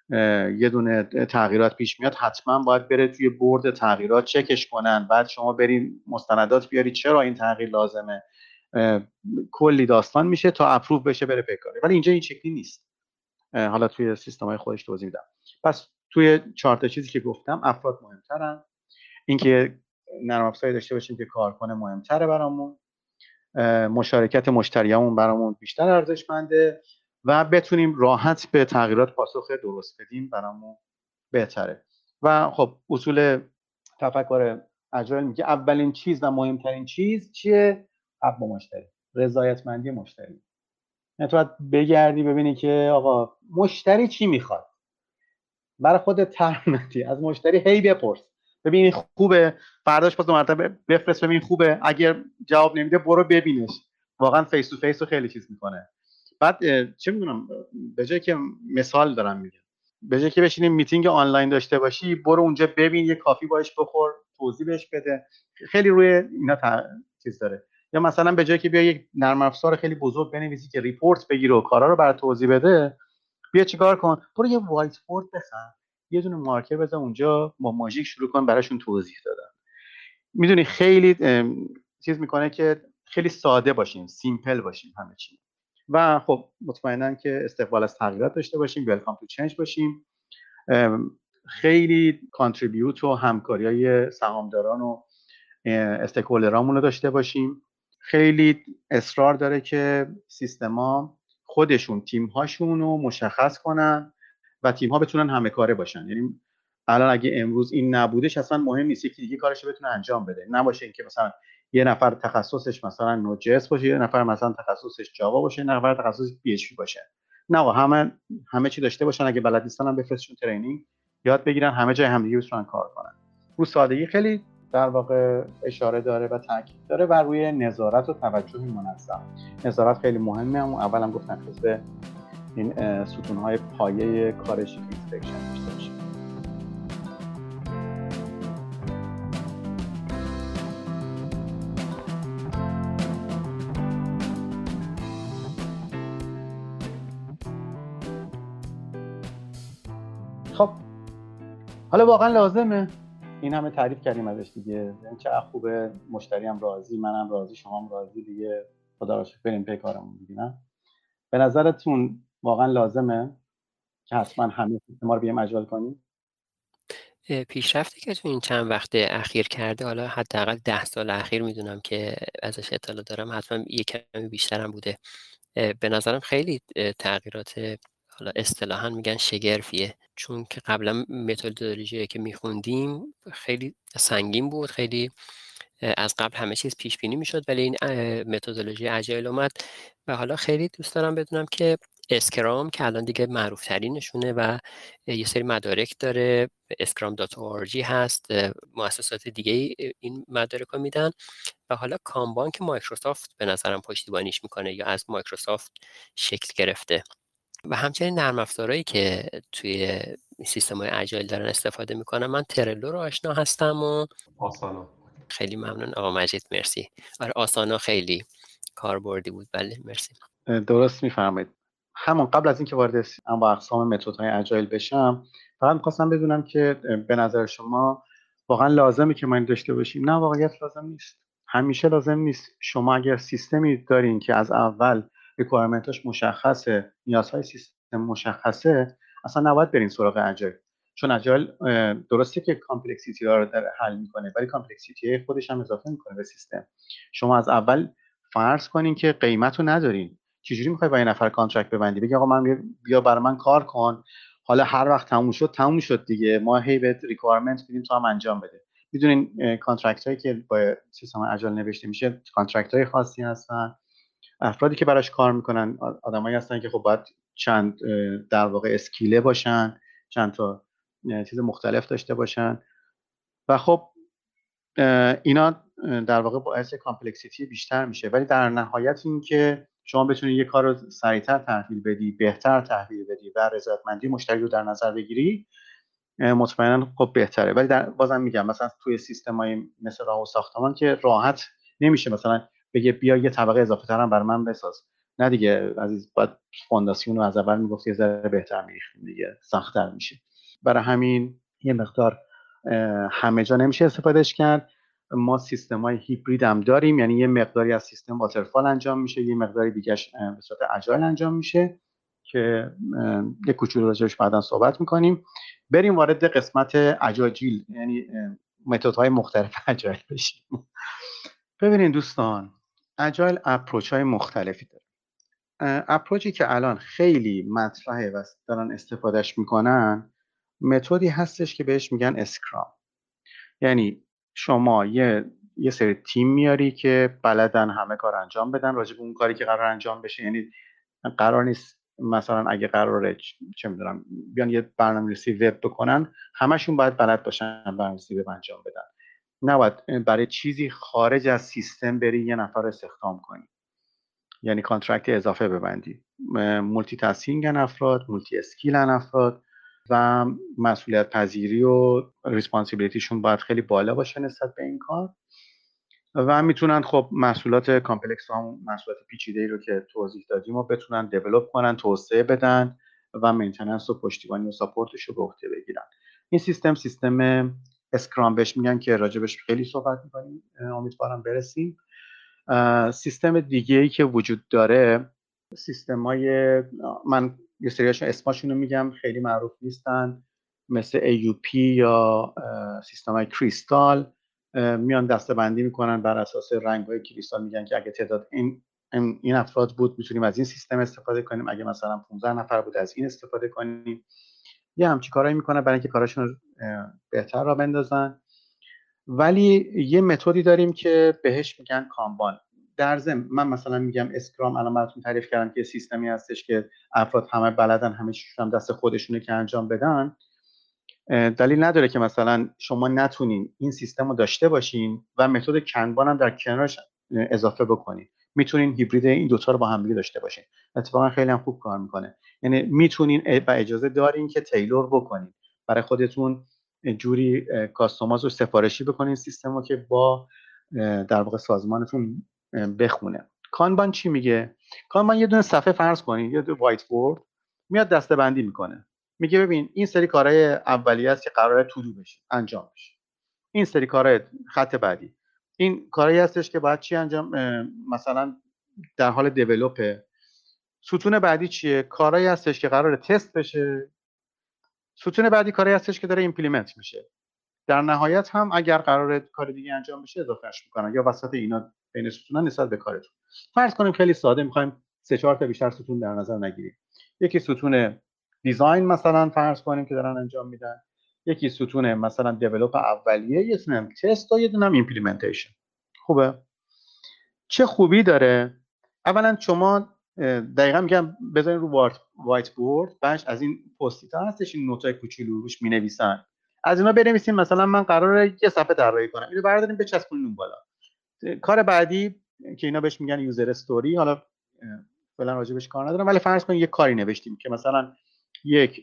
یه دونه تغییرات پیش میاد حتما باید بره توی بورد تغییرات چکش کنن، بعد شما برین مستندات بیاری چرا این تغییر لازمه، کلی داستان میشه تا اپروو بشه بره پیکاری. ولی اینجا این شکلی نیست. حالا توی سیستم‌های خودش توضیح میدم. پس توی چهار تا چیزی که گفتم افراد مهمترن، اینکه نرم افزاری داشته باشیم که کار کنه مهمتره برامون، مشارکت مشتریامون برامون بیشتر ارزشمنده و بتونیم راحت به تغییرات پاسخ درست بدیم برامون بهتره. و خب اصول تفکر اجایل میگه اولین چیز و مهمترین چیز چیه؟ حق با مشتری، رضایتمندی مشتری. یعنی تو باید بگردی ببینی که آقا مشتری چی میخواد، برای خودت طرح ندی، از مشتری هی بپرس ببین خوبه، فرداش باز دو مرتبه بفرست ببین خوبه، اگر جواب نمیده برو ببینش، واقعا فیس تو فیس رو خیلی چیز میکنه. بعد چه میدونم به جای که مثال دارم میگم، به جای که بشینیم میتینگ آنلاین داشته باشی برو اونجا ببین، یه کافی باش بخور، توضیح بهش بده، خیلی روی اینا تا... چیز داره. یا مثلا به جای که بیا یک نرم افزار خیلی بزرگ بنویسی که ریپورت بگیره و کارا رو برات توضیح بده، بیا چیکار کن، برو یه وایت بورد بخر، یه دونه مارکر بذار اونجا، با ماژیک شروع کن براشون توضیح دادن. میدونی خیلی چیز میکنه که خیلی ساده باشیم، سیمپل باشیم همه چی. و خب مطمئناً که استقبال از تغییرات داشته باشیم، ویلکام تو چنج باشیم، خیلی کانتریبیوت و همکاریای سهامداران و استیکهولدرامون رو داشته باشیم. خیلی اصرار داره که سیستما خودشون تیم هاشون رو مشخص کنن و تیم ها بتونن همه کاره باشن. یعنی الان اگه امروز این نبودش اصلا مهم نیست، یکی دیگه کارش بتونه انجام بده، نباشه اینکه مثلا یه نفر تخصصش مثلا نود جی اس باشه، یه نفر مثلا تخصصش جاوا باشه، یه نفر تخصصش پی اچ پی باشه. نه آقا همه همه چی داشته باشن، اگه بلد نیستن هم بفرستشون ترینینگ یاد بگیرن، همه جای همدیگه بتونن کار کنن. رو سادگی خیلی در واقع اشاره داره و تاکید داره و روی نظارت و توجه منظم. نظارت خیلی مهمه. اون اولم گفتم که این ستون‌های پایه کارش اینسپکشن داشته باشه. خب حالا واقعا لازمه این همه تعریف کردیم ازش دیگه، یعنی چقدر خوبه، مشتری هم راضی، منم راضی، شما هم راضی دیگه، خدا را شکر بریم پی کارمون دیگه. نه به نظرتون واقعا لازمه که حتما همه ما رو بیام اجرا کنیم؟ پیشرفتی که تو این چند وقت اخیر کرده، حالا حداقل ده سال اخیر میدونم که ازش اطلاع دارم، حتما یک کمی بیشتر هم بوده. به نظرم خیلی تغییرات حالا اصطلاحاً میگن شگرفیه، چون که قبلا متدولوژی که میخوندیم خیلی سنگین بود، خیلی از قبل همه چیز پیش بینی میشد، ولی این متدولوژی اجایل اومد و حالا خیلی دوست دارم بدونم که اسکرام که الان دیگه معروف ترینشونه و یه سری مدارک داره، اسکرام دات او آر جی هست، مؤسسات دیگه این مدارک رو میدن و حالا کانبان که مایکروسافت به نظرم پشتیبانیش میکنه یا از مایکروسافت شکل گرفته و همچنین نرم افزارهایی که توی سیستم‌های اجایل دارن استفاده میکنن. من ترلو رو آشنا هستم و آسانا. خیلی ممنون آقا مجید، مرسی. آره آسانا خیلی کاربردی بود. بله مرسی. درست میفرمایید. همون قبل از اینکه وارد انواع اقسام متدهای اجایل بشم، فقط می‌خواستم بدونم که به نظر شما واقعا لازمه که ما این داشته باشیم؟ نه واقعیت لازم نیست، همیشه لازم نیست. شما اگر سیستمی دارین که از اول ریکوایرمنتاش مشخصه، نیازهای سیستم مشخصه، اصلا نباید برین سراغ اجایل. چون اجایل درسته که کامپلکسیتی رو داره حل میکنه، ولی کامپلکسیتی خودش هم اضافه میکنه به سیستم. شما از اول فرض کنین که قیمت رو ندارین، چجوری میخوای با این نفر کانترکت ببندی؟ بگی آقا من بیا برای من کار کن، حالا هر وقت تموم شد تموم شد دیگه، ما هی به ریکوایرمنت میدیم تو هم انجام بده. میدونین کانترکت هایی که با سیستم اجایل نوشته میشه کانترکت های خاصی هستن. افرادی که براش کار میکنن آدمایی هستن که خب باید چند در واقع اسکیله باشن، چند تا چیز مختلف داشته باشن و خب اینا در واقع باعث کامپلکسیتی بیشتر میشه. ولی در نهایت این که شما بتونید یه کار رو سریعتر تحویل بدی، بهتر تحویل بدی و رضایتمندی مشتری رو در نظر بگیری، مطمئنا خب بهتره. ولی در بازم میگم مثلا توی سیستمای مثل راه و ساختمان که راحت نمیشه مثلا بگه بیا یه طبقه اضافه تر هم برای من بساز. نه دیگه عزیز، باید فونداسیون رو از اول میگفت یه ذره بهتر میریختیم دیگه، سخت‌تر میشه. برای همین یه مقدار همه جا نمیشه استفادهش کرد. ما سیستم‌های هیبرید هم داریم، یعنی یه مقداری از سیستم واترفال انجام میشه، یه مقداری دیگهش به صورت اجایل انجام میشه که یه کوچولو راجعش بعداً صحبت میکنیم. بریم وارد قسمت اجایل، یعنی متدهای مختلف اجایل بشیم. ببینید دوستان، اجایل اپروچ‌های مختلفی داره. اپروچی که الان خیلی مطرحه و دارن استفادهش میکنن، متدی هستش که بهش میگن اسکرام. یعنی شما یه یه سری تیم میاری که بلدن همه کار انجام بدن راجع به اون کاری که قرار انجام بشه. یعنی قرار نیست مثلا اگه قراره چه میدونم بیان یه برنامه‌نویسی وب بکنن، همشون باید بلد باشن برنامه‌نویسی وب انجام بدن. نباید برای چیزی خارج از سیستم بری یه نفر استخدام کنی، یعنی کانترکت اضافه ببندی. مولتی تاسکینگن افراد، مولتی اسکیلن افراد و مسئولیت پذیری و ریسپانسیبیلیتیشون باید خیلی بالا باشه نسبت به این کار و میتونن خب محصولات کامپلکس هم، محصولات پیچیده‌ای رو که توضیح دادیم و بتونن دیولپ کنن، توسعه بدن و مینتیننس و پشتیبانی و ساپورتش رو به عهده بگیرن. این سیستم سیستم اسکرام بهش میگن که راجبش خیلی صحبت می‌کنیم، امیدوارم برسیم. سیستم دیگه‌ای که وجود داره، سیستم‌های من یه سریاشون اسمشون رو میگم، خیلی معروف نیستن، مثل ای یو پی یا سیستم‌های کریستال. میان دسته‌بندی میکنن بر اساس رنگ‌های کریستال، میگن که اگه تعداد این این افراد بود میتونیم از این سیستم استفاده کنیم، اگه مثلا پانزده نفر بود از این استفاده کنیم. یه همچین کارایی میکنن برای اینکه کاراشون بهتر را بندازن. ولی یه متدی داریم که بهش میگن کانبان. در ضمن من مثلا میگم اسکرام، الان براتون تعریف کردم که سیستمی هستش که افراد همه بلدن، همه چیزشون هم دست خودشونه که انجام بدن. دلیل نداره که مثلا شما نتونین این سیستم رو داشته باشین و متد کنبان هم در کنارش اضافه بکنین. میتونین هیبرید این دوتا رو با هم دیگه داشته باشین. اتفاقا خیلی هم خوب کار میکنه. یعنی میتونین و اجازه دارین که تیلور بکنین برای خودتون، جوری کاستومایز و سفارشی بکنین سیستم رو که با در واقع سازمانتون بخونه. کانبان چی میگه؟ کانبان یه دونه صفحه فرض کنین، یه دونه وایت بورد میاد دسته‌بندی میکنه. میگه ببین این سری کارهای اولیه است که قراره تو دو بشه، انجام بشه. این سری کارهای خط بعدی، این کارهایی هستش که باید چی انجام، مثلا در حال دیولپ. ستون بعدی چیه؟ کارهایی هستش که قراره تست بشه. ستون بعدی کارهایی هستش که داره ایمپلیمنت میشه. در نهایت هم اگر قراره کار دیگه انجام بشه اضافهش میکنن یا وسط اینا بین ستونا نسبت به کارتون. فرض کنیم خیلی ساده میخوایم سه چهار تا بیشتر ستون در نظر نگیریم. یکی ستون دیزاین مثلا فرض کنیم که دارن انجام میدن، یکی ستون مثلا دیولپ اولیه، یه ستون تست و یه دونه ایمپلیمنتیشن. خوبه؟ چه خوبی داره؟ اولا شما دقیقاً میگم بذارین رو وایت بورد، بعدش از این پستیت ها هستش، این نوتای کوچولو روش مینویسن، از اینا بنویسین مثلا من قراره یه صفحه طراحی کنم، اینو بردارین بچسبونین اون بالا. کار بعدی که اینا بهش میگن یوزر استوری، حالا فعلا راجبش کار ندارم، ولی فرض کنید یه کاری نوشتیم که مثلا یک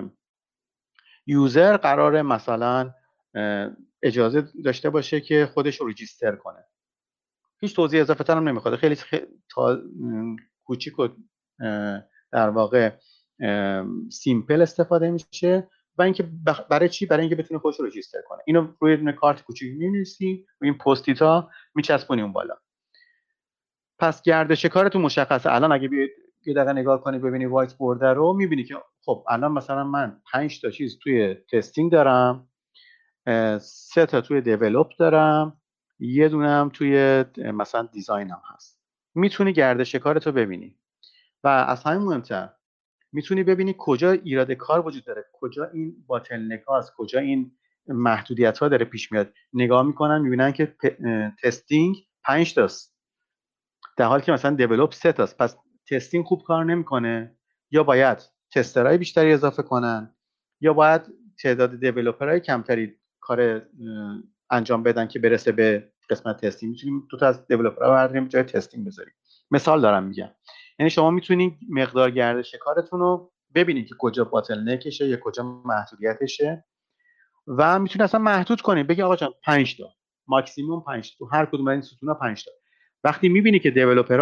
یوزر قراره مثلا اجازه داشته باشه که خودش رو ریجیستر کنه. هیچ توضیح اضافه تر هم نمیخواد، خیلی تا کوچیک و در واقع سیمپل استفاده میشه. و اینکه برای چی؟ برای اینکه بتونه خودش رو رجیستر کنه. اینو روی یه کارت کوچیک می‌نویسی، روی این پستیتا میچسبونی اون بالا. پس گردش کارتون مشخصه. الان اگه یه دقیقه نگاه کنی ببینی وایت بورد رو، میبینی که خب الان مثلا من پنج تا چیز توی تستینگ دارم، سه تا توی دیولپ دارم، یه دونه هم توی مثلا دیزاین هم هست. میتونی گردش کارتو ببینی و از همین مهمتر میتونی ببینی کجا ایراد کار وجود داره، کجا این باتلنک ها هست، کجا این محدودیت ها داره پیش میاد. نگاه میکنن میبینن که تستینگ پنج تاست در حالی که مثلا دیولپ سه تاست. پس تستینگ خوب کار نمیکنه، یا باید تسترهای بیشتری اضافه کنن، یا باید تعداد دیولپرهای کمتری کار انجام بدن که برسه به قسمت تستینگ. میتونیم دو تا از دیولپرها برداریم جای تستینگ بذاریم. مثال دارم میگم. یعنی شما میتونید مقدار گردش کارتون رو ببینید که کجا باتلنکشه یا کجا محدودیتشه و میتونید اصلا محدود کنید. بگی آقا جان پنج تا ماکسیمم پنج تا تو هر کدوم از این ستونا پنج تا. وقتی میبینی که دیولپرات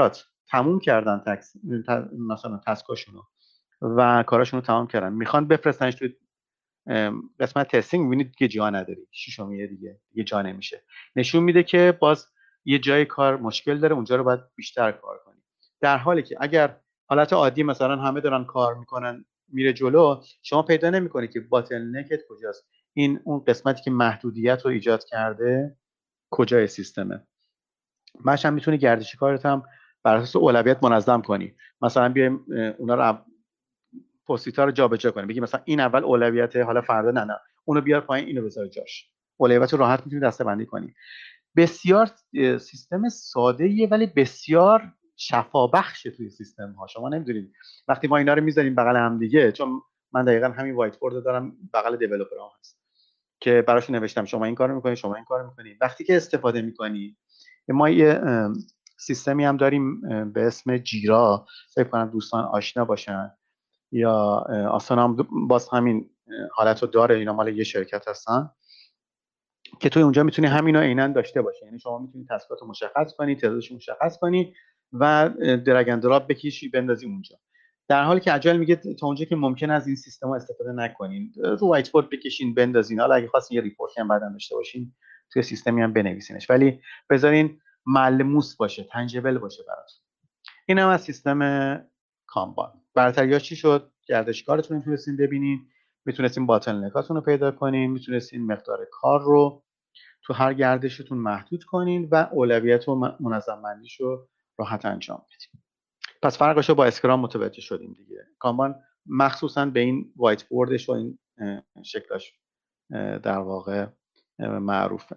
تموم کردن تکس مثلا تسکاشونو و کاراشونو تمام کردن، میخوان بفرستنش تو قسمت تستینگ، میبینید دیگه جا نداری، شیشمیه دیگه دیگه جا نمیشه. نشون میده که باز یه جای کار مشکل داره، اونجا رو باید بیشتر کار کنی. در حالی که اگر حالت عادی مثلا همه دارن کار میکنن میره جلو، شما پیدا نمیکنی که باتل نکت کجاست، این اون قسمتی که محدودیت رو ایجاد کرده کجای سیستمه. مثلا میتونی گردش کارت هم بر اساس اولویت منظم کنی، مثلا بیایم اونا رو پست‌ها رو جابجا کنی، بگی مثلا این اول اولویت، حالا فردا نه نه اونو بیار پایین اینو بذار جاش، اولویت رو راحت میتونی دسته‌بندی کنی. بسیار سیستم ساده‌ایه ولی بسیار شفابخشه توی سیستم ها. شما نمیدونید وقتی ما اینا رو میذاریم بغل هم دیگه، چون من دقیقاً همین وایت بورد دارم بغل دیولپرها هست که براشون نوشتم شما این کارو میکنی شما این کارو میکنی. وقتی که استفاده میکنی، ما یه سیستمی هم داریم به اسم جیرا، فکر کنم دوستان آشنا باشن، یا آسان هم باز همین حالت رو داره، اینا مال یه شرکت هستن که توی اونجا میتونی همین رو عیناً داشته باشه. یعنی شما میتونی تسکات رو مشخص کنی، تعدادش رو مشخص کنی و درگ اند دراپ بکشی بندازی اونجا، در حالی که اجایل میگه تا اونجا که ممکن از این سیستم رو استفاده نکنین، رو وایت بورد بکشین بندازین، حالا اگه خواستین یه ریپورتی هم بعداً داشته باشین توی سیستمی هم بنویسینش، ولی بذارین ملموس باشه، تنجبل باشه براتون. این هم از سیستم کانبان. برتریاش چی شد؟ گردشکارتون رو میتونستین ببینین، میتونستین باتل نکاتون رو پیدا کنین، میتونستین مقدار کار رو تو هر گردشتون محدود کنین و اولویت و منظم بندیش رو راحت انجام بدین. پس فرقش رو با اسکرام متوجه شدیم دیگه. کانبان مخصوصا به این وایت بوردش و این شکلش در واقع معروفه.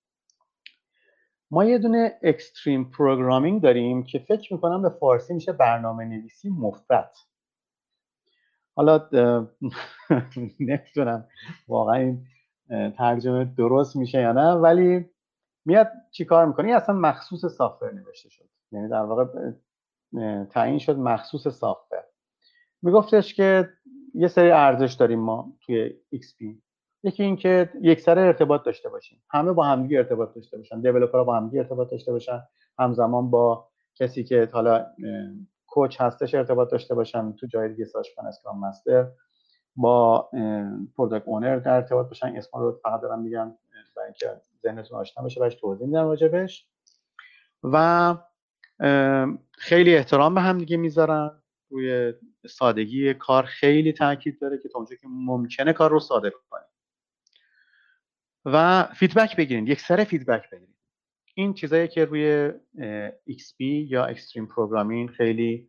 ما یه دونه اکستریم پروگرامینگ داریم که فکر میکنم به فارسی میشه برنامه نویسی مفرط. حالا نمیدونم واقعا این ترجمه درست میشه یا نه، ولی میاد چی کار میکنه؟ این اصلا مخصوص سافتور نوشته شد، یعنی در واقع تعیین شد مخصوص سافتور. میگفتش که یه سری ارزش داریم ما توی ایکس پی، یکی این که یکسره ارتباط داشته باشیم، همه با همدیگه ارتباط داشته باشن، دیولپرها با همدیگه ارتباط داشته باشن، همزمان با کسی که حالا کوچ هستش ارتباط داشته باشن، تو جای دیگه ساش کنن اسکرام مستر، با پروداکت اونر در ارتباط باشن. اسم رو فقط دارم میگم برای اینکه ذهنتون آشنا بشه، بهش توضیح میدم راجبش. و خیلی احترام به هم دیگه میذارن، روی سادگی کار خیلی تاکید داره که تا اونجا که ممکنه کار رو ساده کنید و فیدبک بگیرید، یک سره فیدبک بگیرید. این چیزایی که روی ایکس پی یا اکستریم پروگرامینگ خیلی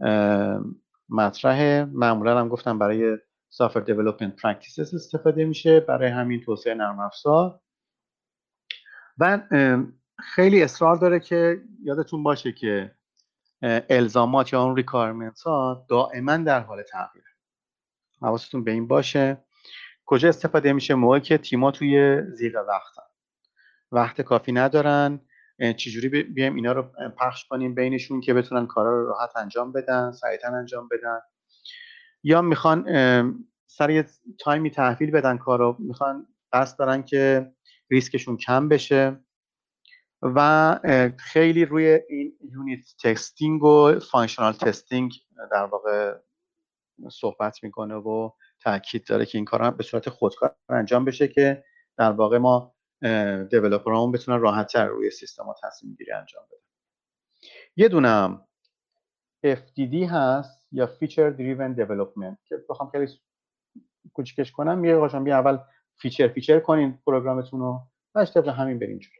مطرحه. معمولا هم گفتم برای سافت دیولپمنت پرکتیسز استفاده میشه، برای همین توسعه نرم افزار. و خیلی اصرار داره که یادتون باشه که الزامات یا اون ریکوایرمنت ها دائما در حال تغییر. حواستون به این باشه. کجا استفاده میشه؟ موقعی که تیما توی زیغ وقتن، وقت کافی ندارن، چجوری بیایم اینا رو پخش کنیم بینشون که بتونن کارا رو راحت انجام بدن، سریعتر انجام بدن، یا میخوان سر یه تایمی تحویل بدن کارو، میخوان قصد دارن که ریسکشون کم بشه و خیلی روی این یونیت تستینگ و فانکشنال تستینگ در واقع صحبت میکنه و تاکید داره که این کارا به صورت خودکار انجام بشه که در واقع ما دیولپرامون بتونن راحت‌تر روی سیستم‌ها تصمیم گیری انجام بدن. یه دونم اف دی دی هست یا فیچر دریون دیولپمنت که بخوام خیلی کوچیکش کنم، میگه آقا بیا اول فیچر فیچر کنین پروگرامتون رو، بعد طبق همین بریم جلو.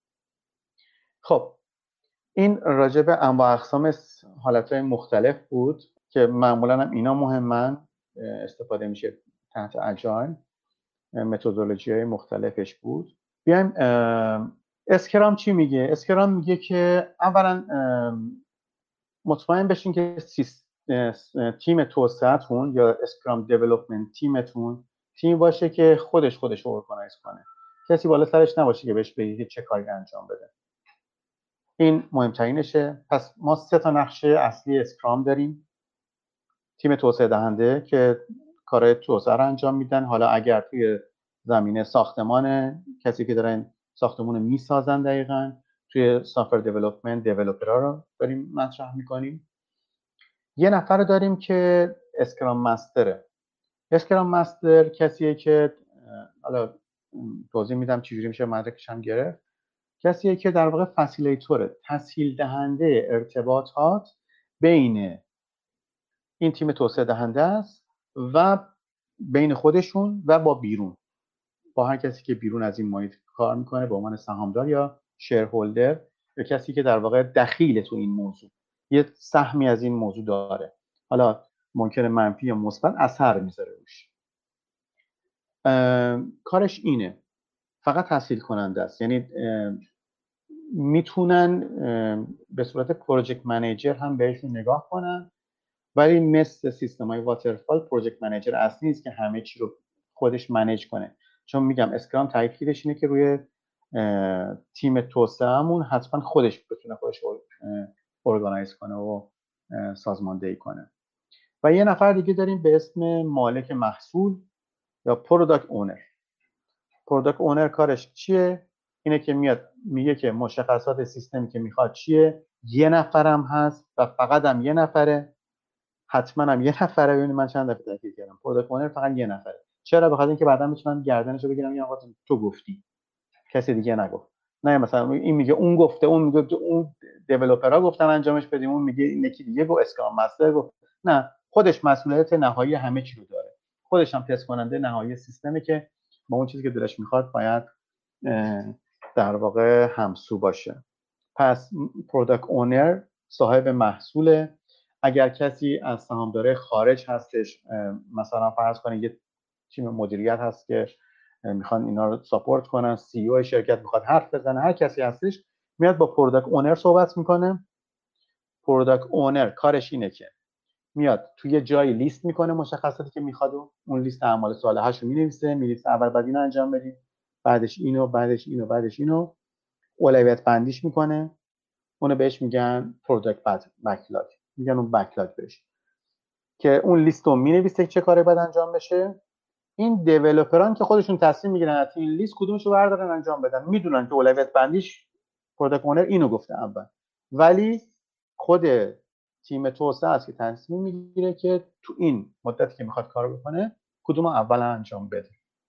خب این راجع به انواع اقسام حالتهای مختلف بود که معمولا هم اینا مهمن، استفاده میشه تحت اجایل، متدولوژی های مختلفش بود. بیایم اسکرام چی میگه؟ اسکرام میگه که اولا مطمئن بشین که تیم توسعه‌تون یا اسکرام دیولپمنت تیمتون تیم باشه که خودش خودش ارگانایز کنه، کسی بالا سرش نباشه که بهش بگی چه کاری انجام بده. این مهمترینشه. پس ما سه تا نقشه اصلی اسکرام داریم. تیم توسعه دهنده که کارهای توسعه رو انجام میدن، حالا اگر توی زمینه ساختمان، کسی که دارن ساختمون رو میسازن دقیقاً، توی سافر دیولپمنت دیولپرها رو داریم مطرح میکنیم. یه نفر رو داریم که اسکرام مستره. اسکرام مستر کسیه که حالا توضیح میدم چجوری میشه مدرکش هم گرفت. کسیه که در واقع فسیلیتوره، تسهیل دهنده ارتباطات بین این تیم توسعه دهنده است و بین خودشون و با بیرون، با هر کسی که بیرون از این محیط کار میکنه به عنوان سهامدار یا شیرهولدر، یا کسی که در واقع دخیل تو این موضوع، یه سهمی از این موضوع داره، حالا ممکنه منفی یا مثبت اثر میذاره روش. کارش اینه، فقط تسهیل کننده است. یعنی میتونن به صورت پروژکت منیجر هم بهشون نگاه کنن، ولی مثل سیستم‌های واترفال پروژکت منیجر اصلی نیست که همه چی رو خودش منیج کنه. چون میگم اسکرام تاکیدش اینه که روی تیم توسعه‌مون حتما خودش بتونه خودش ارگانایز کنه و سازماندهی کنه. و یه نفر دیگه داریم به اسم مالک محصول یا پروداکت اونر. پروداکت اونر کارش چیه؟ اینه که میاد میگه که مشخصات سیستمی که میخواد چیه، یه نفرم هست و فقط هم یه نفره، حتما هم یه نفره. ببینید من چند دفعه تاکید کردم پروداکت اونر فقط یه نفره. چرا؟ بخاطر اینکه بعدا میتونم گردنشو بگیرم یا آقا تو گفتی، کسی دیگه نگفت. نه مثلا این میگه اون گفته، اون میگه اون دیولپرها گفتن انجامش بدیم، اون میگه این یکی دیگه گفت، اسکرام مستر گفت. نه، خودش مسئولیت نهایی همه چی رو داره. خودش هم تست کننده نهایی سیستمه که با اون چیزی که دلش میخواد باید در واقع همسو باشه. پس پروداکت اونر صاحب محصوله. اگر کسی از سهامدار خارج هستش، مثلا فرض کنید یه تیم مدیریت هست که میخوان اینا رو ساپورت کنن، سی او شرکت میخواد حرف بزنه، هر کسی هستش میاد با پروداکت اونر صحبت میکنه. پروداکت اونر کارش اینه که میاد توی جایی لیست میکنه مشخصاتی که میخواد و اون لیست اعمال صالحه‌شو مینویسه، می‌نویسه اول بعد اینو انجام بدیم، بعدش اینو، بعدش اینو، بعدش اینو، اولویت بندیش میکنه. اونو بهش میگن پروداکت بکلاگ، میگن اون بکلاگ بهش، که اون لیست رو مینویسه چه کاری باید انجام بشه. این دیولپران که خودشون تصمیم میگیرن از این لیست کدومشو بردارن انجام بدن، میدونن که اولویت بندیش پروداکت اونر اینو گفته اول، ولی خود تیم توسعه است که تصمیم میگیره که تو این مدتی که میخواد کارو بکنه کدوم اول انجام بده.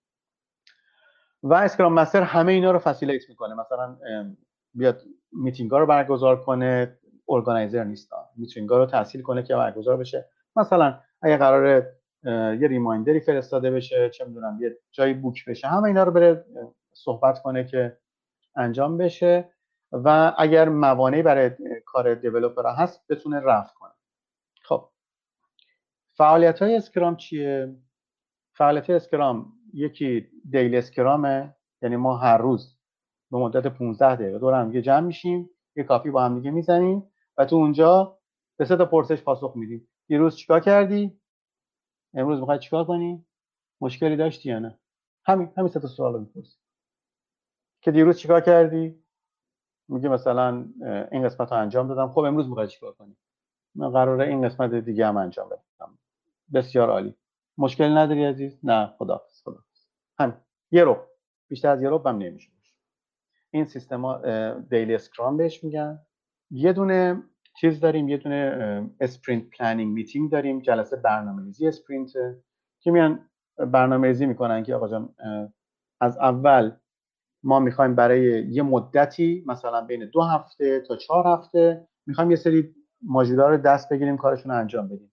و اسکرام مستر همه اینا رو فسیلیت میکنه، مثلا بیاد میتینگا رو برگزار کنه، ارگانایزر نیست، میتینگا رو تسهیل کنه که برگزار بشه. مثلا اگه قراره یه ریمایندری فرستاده بشه، چه میدونم یه جایی بوک بشه، همه اینا رو بره صحبت کنه که انجام بشه و اگر موانعی برای کار دیولپر هست بتونه رفع کنه. خب فعالیت‌های اسکرام چیه؟ فعالیت‌های اسکرام یکی دیلی اسکرامه، یعنی ما هر روز به مدت پانزده دقیقه دور هم دیگه جمع میشیم، یه کافی با هم دیگه میزنیم و تو اونجا به سه تا پرسش پاسخ میدیم. دیروز چیکار کردی؟ امروز میخوای چیکار کنی؟ مشکلی داشتی یا نه؟ همین همین سه تا سوال میپرسی. که دیروز چیکار کردی؟ میگه مثلا این قسمت رو انجام دادم. خب امروز میخوای چیکار کنی؟ من قراره این قسمت دیگه هم انجام بدم. بسیار عالی. مشکلی نداری عزیز؟ نه، خداحافظ. خداحافظ. همین. یه رو. بیشتر از یه رو هم نمیشه. این سیستما دیلی اسکرام بهش میگن. یه دونه چیز داریم، یه دونه اسپرینت پلنینگ میتینگ داریم، جلسه برنامه‌ریزی اسپرینت که میان برنامه‌ریزی میکنن که آقا جان از اول ما میخوایم برای یه مدتی مثلا بین دو هفته تا چهار هفته میخوایم یه سری ماژولا رو دست بگیریم کارشون رو انجام بدیم.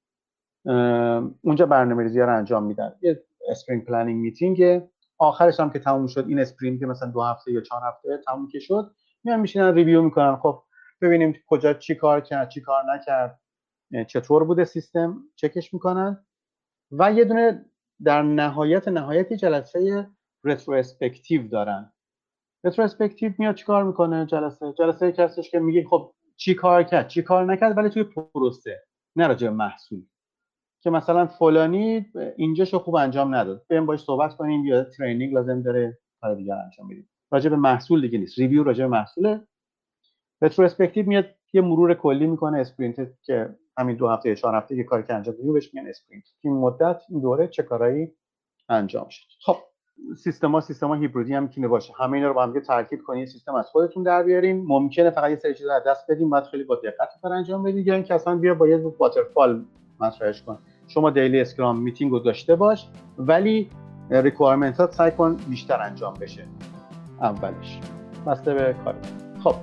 اونجا برنامه‌ریزی رو انجام میدن. یه اسپرینت پلنینگ میتینگ، آخرش هم که تموم شد این اسپرینت که مثلا دو هفته یا چهار هفته تموم که شد، میان میشینن ریویو میکنن. خب ببینیم کجا چی کار کرد، چی کار نکرد، چطور بوده سیستم، چکش میکنن. و یه دونه در نهایت نهایت جلسه رتروسپکتیو دارن. رتروسپکتیو میاد چیکار میکنه؟ جلسه جلسه کسیش که میگه خب چی کار کرد، چی کار نکرد، ولی توی پروسه، نه راجع به محصول. که مثلا فلانی اینجاشو خوب انجام نداد، بریم باهاش صحبت کنیم، یا ترینینگ لازم داره کار دیگه انجام بدیم. راجع به محصول دیگه نیست، ریویو راجع به محصوله. رتروسپکتیو میاد یه مرور کلی میکنه اسپرینت که همین دو هفته یا چهار هفته که کاری که انجام دادیم بهش میگن اسپرینت. این مدت این دوره چه کارایی انجام شد. خب سیستما سیستما هیبریدی هم میتونه باشه. همه اینا رو با هم ترکیب کنین سیستم از خودتون در بیارین. ممکنه فقط یه سری چیزا از دست بدیم، بعد خیلی با دقت کار انجام بدید، یا اینکه اصلا بیا با یه واترفال مطرحش کن. شما دیلی اسکرام میتینگ رو داشته باش، ولی ریکوایرمنتات سعی کن بیشتر انجام بشه اولش، بسته به کار. خب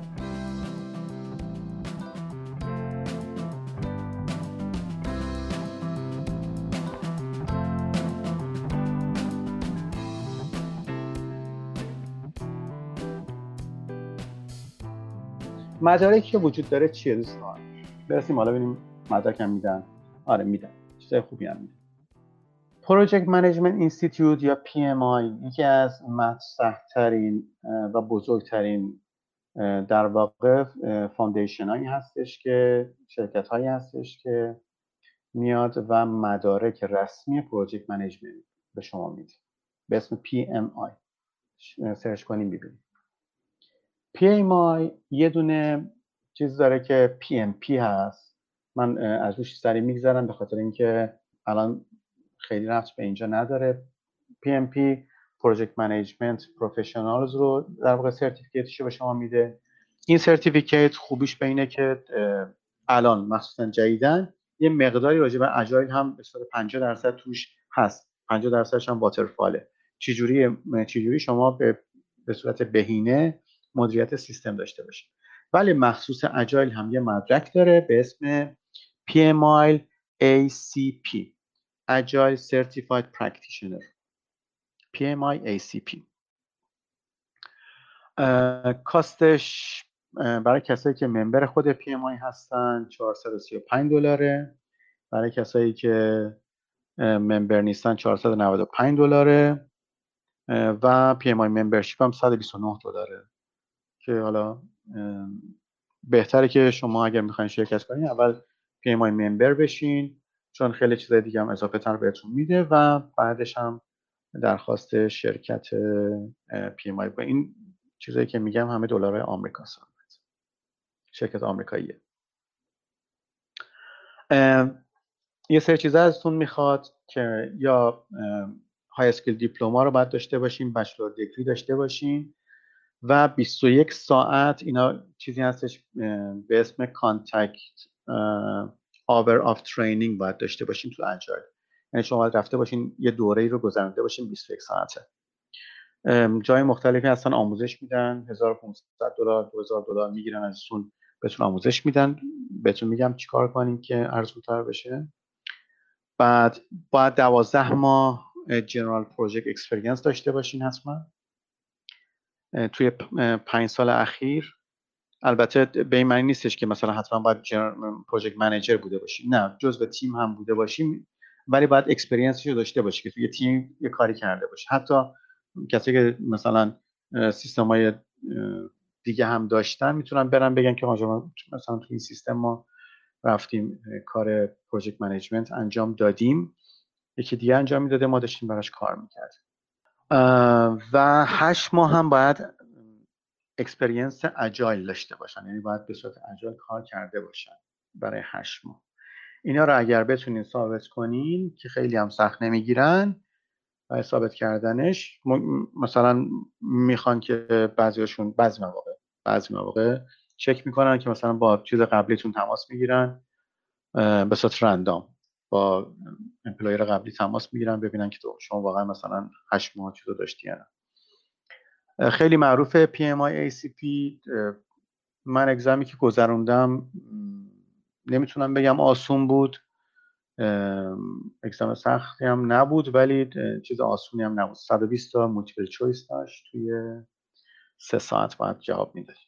مدارکی که وجود داره چیه دوستان؟ برسیم حالا ببینیم مدارک هم میدن. آره میدن، چیزای خوبی هم میدن. پروژکت منیجمنت اینستیتیوت یا پی ام آی یکی از مطرح‌ترین و بزرگترین در واقع فاندیشن هایی هستش که شرکت هایی هستش که میاد و مدارک رسمی پروژکت منیجمنت به شما میده به اسم پی ام آی. سرچ کنیم ببینیم. پی ام آی یه دونه چیز داره که پی ام پی هست. من از روش سری میگذرم به خاطر اینکه الان خیلی رفت به اینجا نداره. پی ام پی پروژکت منیجمنت پروفشنالز رو در واقع سرتیفیکیتش به شما میده. این سرتیفیکیت خوبیش به اینه که الان مخصوصا جدیدن یه مقداری راجع به اجایل هم به صورت پنجاه درصد توش هست. پنجاه درصدش هم واترفاله. چجوری چجوری شما به به صورت بهینه مدیریت سیستم داشته باشید. ولی مخصوص اجایل هم یه مدرک داره به اسم پی ام آی ای سی پی Agile Certified Practitioner پی ام آی ای سی پی. کاستش برای کسایی که ممبر خود پی ام آی هستن چهارصد و سی و پنج دلاره. برای کسایی که ممبر نیستن چهارصد و نود و پنج دلاره و پی ام آی ممبرشیپ هم صد و بیست و نه دلاره که حالا بهتره که شما اگر میخواین شرکت کنین اول پی ام آی ممبر بشین، چون خیلی چیزای دیگه هم اضافه تر بهتون میده و بعدش هم درخواست شرکت پی ام آی. با این چیزایی که میگم همه دلارهای آمریکاست، شرکت آمریکاییه. یه سری چیزا ازتون میخواد که یا های اسکیل دیپلوما رو باید داشته باشین، بچلر دیگری داشته باشین و بیست و یک ساعت اینا چیزی هستش به اسم کانتکت آور آف ترینینگ باید داشته باشین تو اجایل. یعنی شما باید رفته باشین یه دوره‌ای رو گذرونده باشین بیست و یک ساعته. جای مختلفی هستن آموزش میدن، هزار و پانصد دلار دو هزار دلار میگیرن ازتون، بهتون آموزش میدن. بهتون میگم چیکار کنین که ارزون‌تر بشه. بعد باید دوازده ماه جنرال پروژکت اکسپریانس داشته باشین حتما توی پنج سال اخیر. البته به این معنی نیستش که مثلا حتما باید پروژکت منیجر بوده باشین، نه، جزء تیم هم بوده باشین، ولی باید اکسپریانسش رو داشته باشی که توی تیم یه کاری کرده باشی. حتی کسی که مثلا سیستم‌های دیگه هم داشتن میتونن برن بگن که ما مثلا توی این سیستم ما رفتیم کار پروژکت منیجمنت انجام دادیم، یکی دیگه انجام میداده، ما داشتیم براش کار میکردیم. و هشت ماه هم باید اکسپریانس اجایل داشته باشن، یعنی باید به صورت اجایل کار کرده باشن برای هشت ماه. اینا رو اگر بتونین ثابت کنین که خیلی هم سخت نمیگیرن برای ثابت کردنش. مثلا میخوان که بعضیاشون بعضی مواقع بعضی مواقع چک میکنن که مثلا با چیز قبلیتون تماس میگیرن به صورت رندام، با امپلایر قبلی تماس میگیرن ببینن که تو شما واقعا مثلا هشت ماه چیزو داشتی یا نه. خیلی معروفه پی ام آی ای سی پی. من اگزمی که گذروندم نمیتونم بگم آسون بود، اگزم سختی هم نبود ولی چیز آسونی هم نبود. صد و بیست تا مولتیپل چویس داشت، توی سه ساعت باید جواب میدادیم.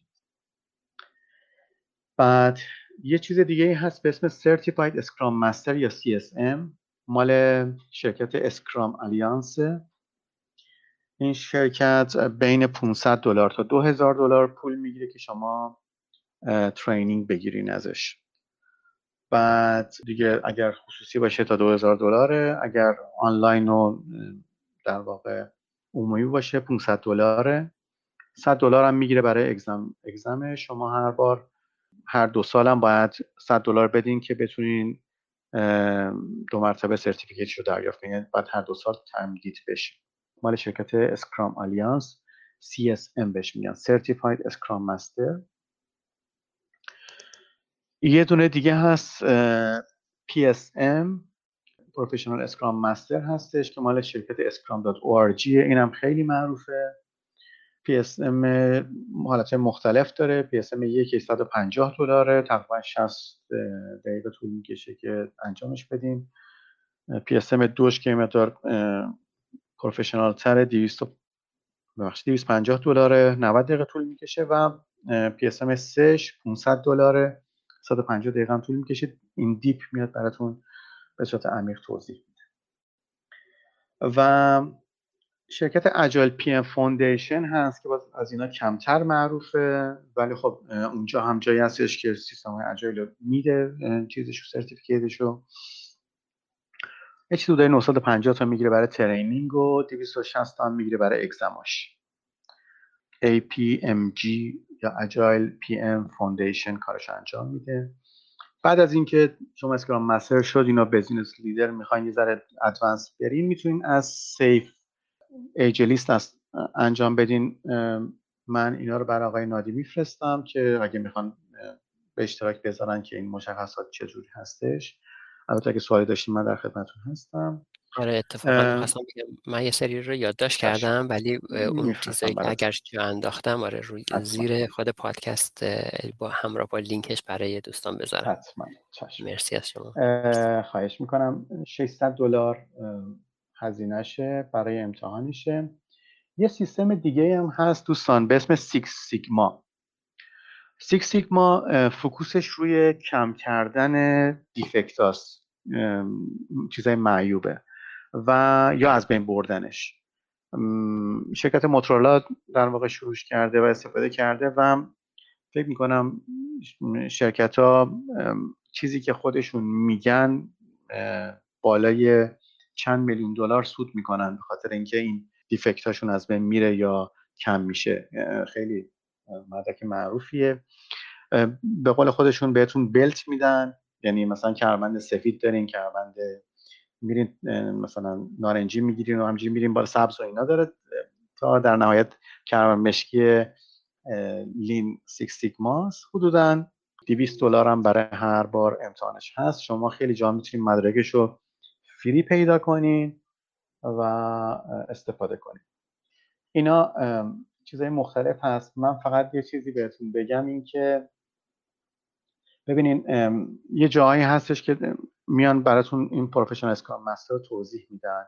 بعد یه چیز دیگه هست به اسم Certified Scrum Master یا سی اس ام، مال شرکت اسکرام الیانس. این شرکت بین پانصد دلار تا دو هزار دلار پول میگیره که شما ترینینگ بگیرین ازش. بعد دیگه اگر خصوصی باشه تا دو هزار دلاره، اگر آنلاین و در واقع عمومی باشه پانصد دلاره. صد دلار هم میگیره برای اگزم اگزم شما. هر بار هر دو سال هم باید صد دلار بدین که بتونین دو مرتبه سرتیفیکیتش رو دریافت کنین، بعد هر دو سال تمدید بشه. مال شرکت اسکرام آلیانس، سی اس ام بهش میگن، Certified Scrum Master. یه دونه دیگه هست پی اس ام Professional Scrum Master هستش که مال شرکت اسکرام دات او آر جی. اینم خیلی معروفه. پی اس ام حالت مختلف داره. پی اس ام یک صد و پنجاه دلاره، تقریبا شصت دقیقه طول میکشه که انجامش بدیم. پی اس ام دوش که مقدار پروفشنال تره، دویست ببخشید دویست و پنجاه دلاره، نود دقیقه طول میکشه. و پی اس ام سه پانصد دلاره، صد و پنجاه دقیقه هم طول میکشه. این دیپ میاد براتون به صورت عمیق توضیح میده. و شرکت اجایل پی ام فاندیشن هست که باز از اینا کمتر معروفه، ولی خب اونجا هم جایی هستش که سیستم های اجایل میده چیزشو، سرتیفیکیتشو. یه چیز حدود نهصد و پنجاه تا میگیره برای ترینینگ و دویست و شصت تا هم میگیره برای اگزماش. ای پی ام جی یا اجایل پی ام فاندیشن کارش انجام میده. بعد از اینکه شما اسکرام مستر شد، اینا بزنس لیدر میخواین یه ذره ادوانس برین، میتونین از سیف ایج لیست انجام بدین. من اینا رو برای آقای نادی میفرستم که اگه میخوان به اشتراک بذارن که این مشخصات چجوری هستش. البته اگه سوالی داشتین من در خدمتتون هستم. آره اتفاقا می‌خواستم بگم من یه سری رو یادداشت کردم، ولی اون چیزایی که اگر جا انداختم آره روی زیر خود پادکست با همراه با لینکش برای دوستان بذارم. حتما. چشم. مرسی از شما. خواهش میکنم. ششصد دلار هزینه‌شه برای امتحانشه. یه سیستم دیگه هم هست دوستان به اسم سیکس سیگما. سیکس سیگما فوکوسش روی کم کردن دیفکتاست، چیزای معیوبه و یا از بین بردنش. شرکت موتورولا در واقع شروعش کرده و استفاده کرده و فکر میکنم شرکت ها چیزی که خودشون میگن بالای چند میلیون دلار سود میکنن به خاطر اینکه این دیفکت هاشون از بین میره یا کم میشه. خیلی مدرک معروفیه. به قول خودشون بهتون بلت میدن، یعنی مثلا کمربند سفید دارین، کمربند میرین مثلا نارنجی میگیرین و همینجوری میرین بالا سبز و اینا داره، تا در نهایت کمربند مشکی لین سیکس سیگماست. حدوداً دویست دلار هم برای هر بار امتحانش هست. شما خیلی جا میتونید مدرکش رو فری پیدا کنین و استفاده کنین. اینا چیزای مختلف هست. من فقط یه چیزی بهتون بگم، این که ببینین یه جایی هستش که میان براتون این پروفشنال اسکرام مستر رو توضیح میدن.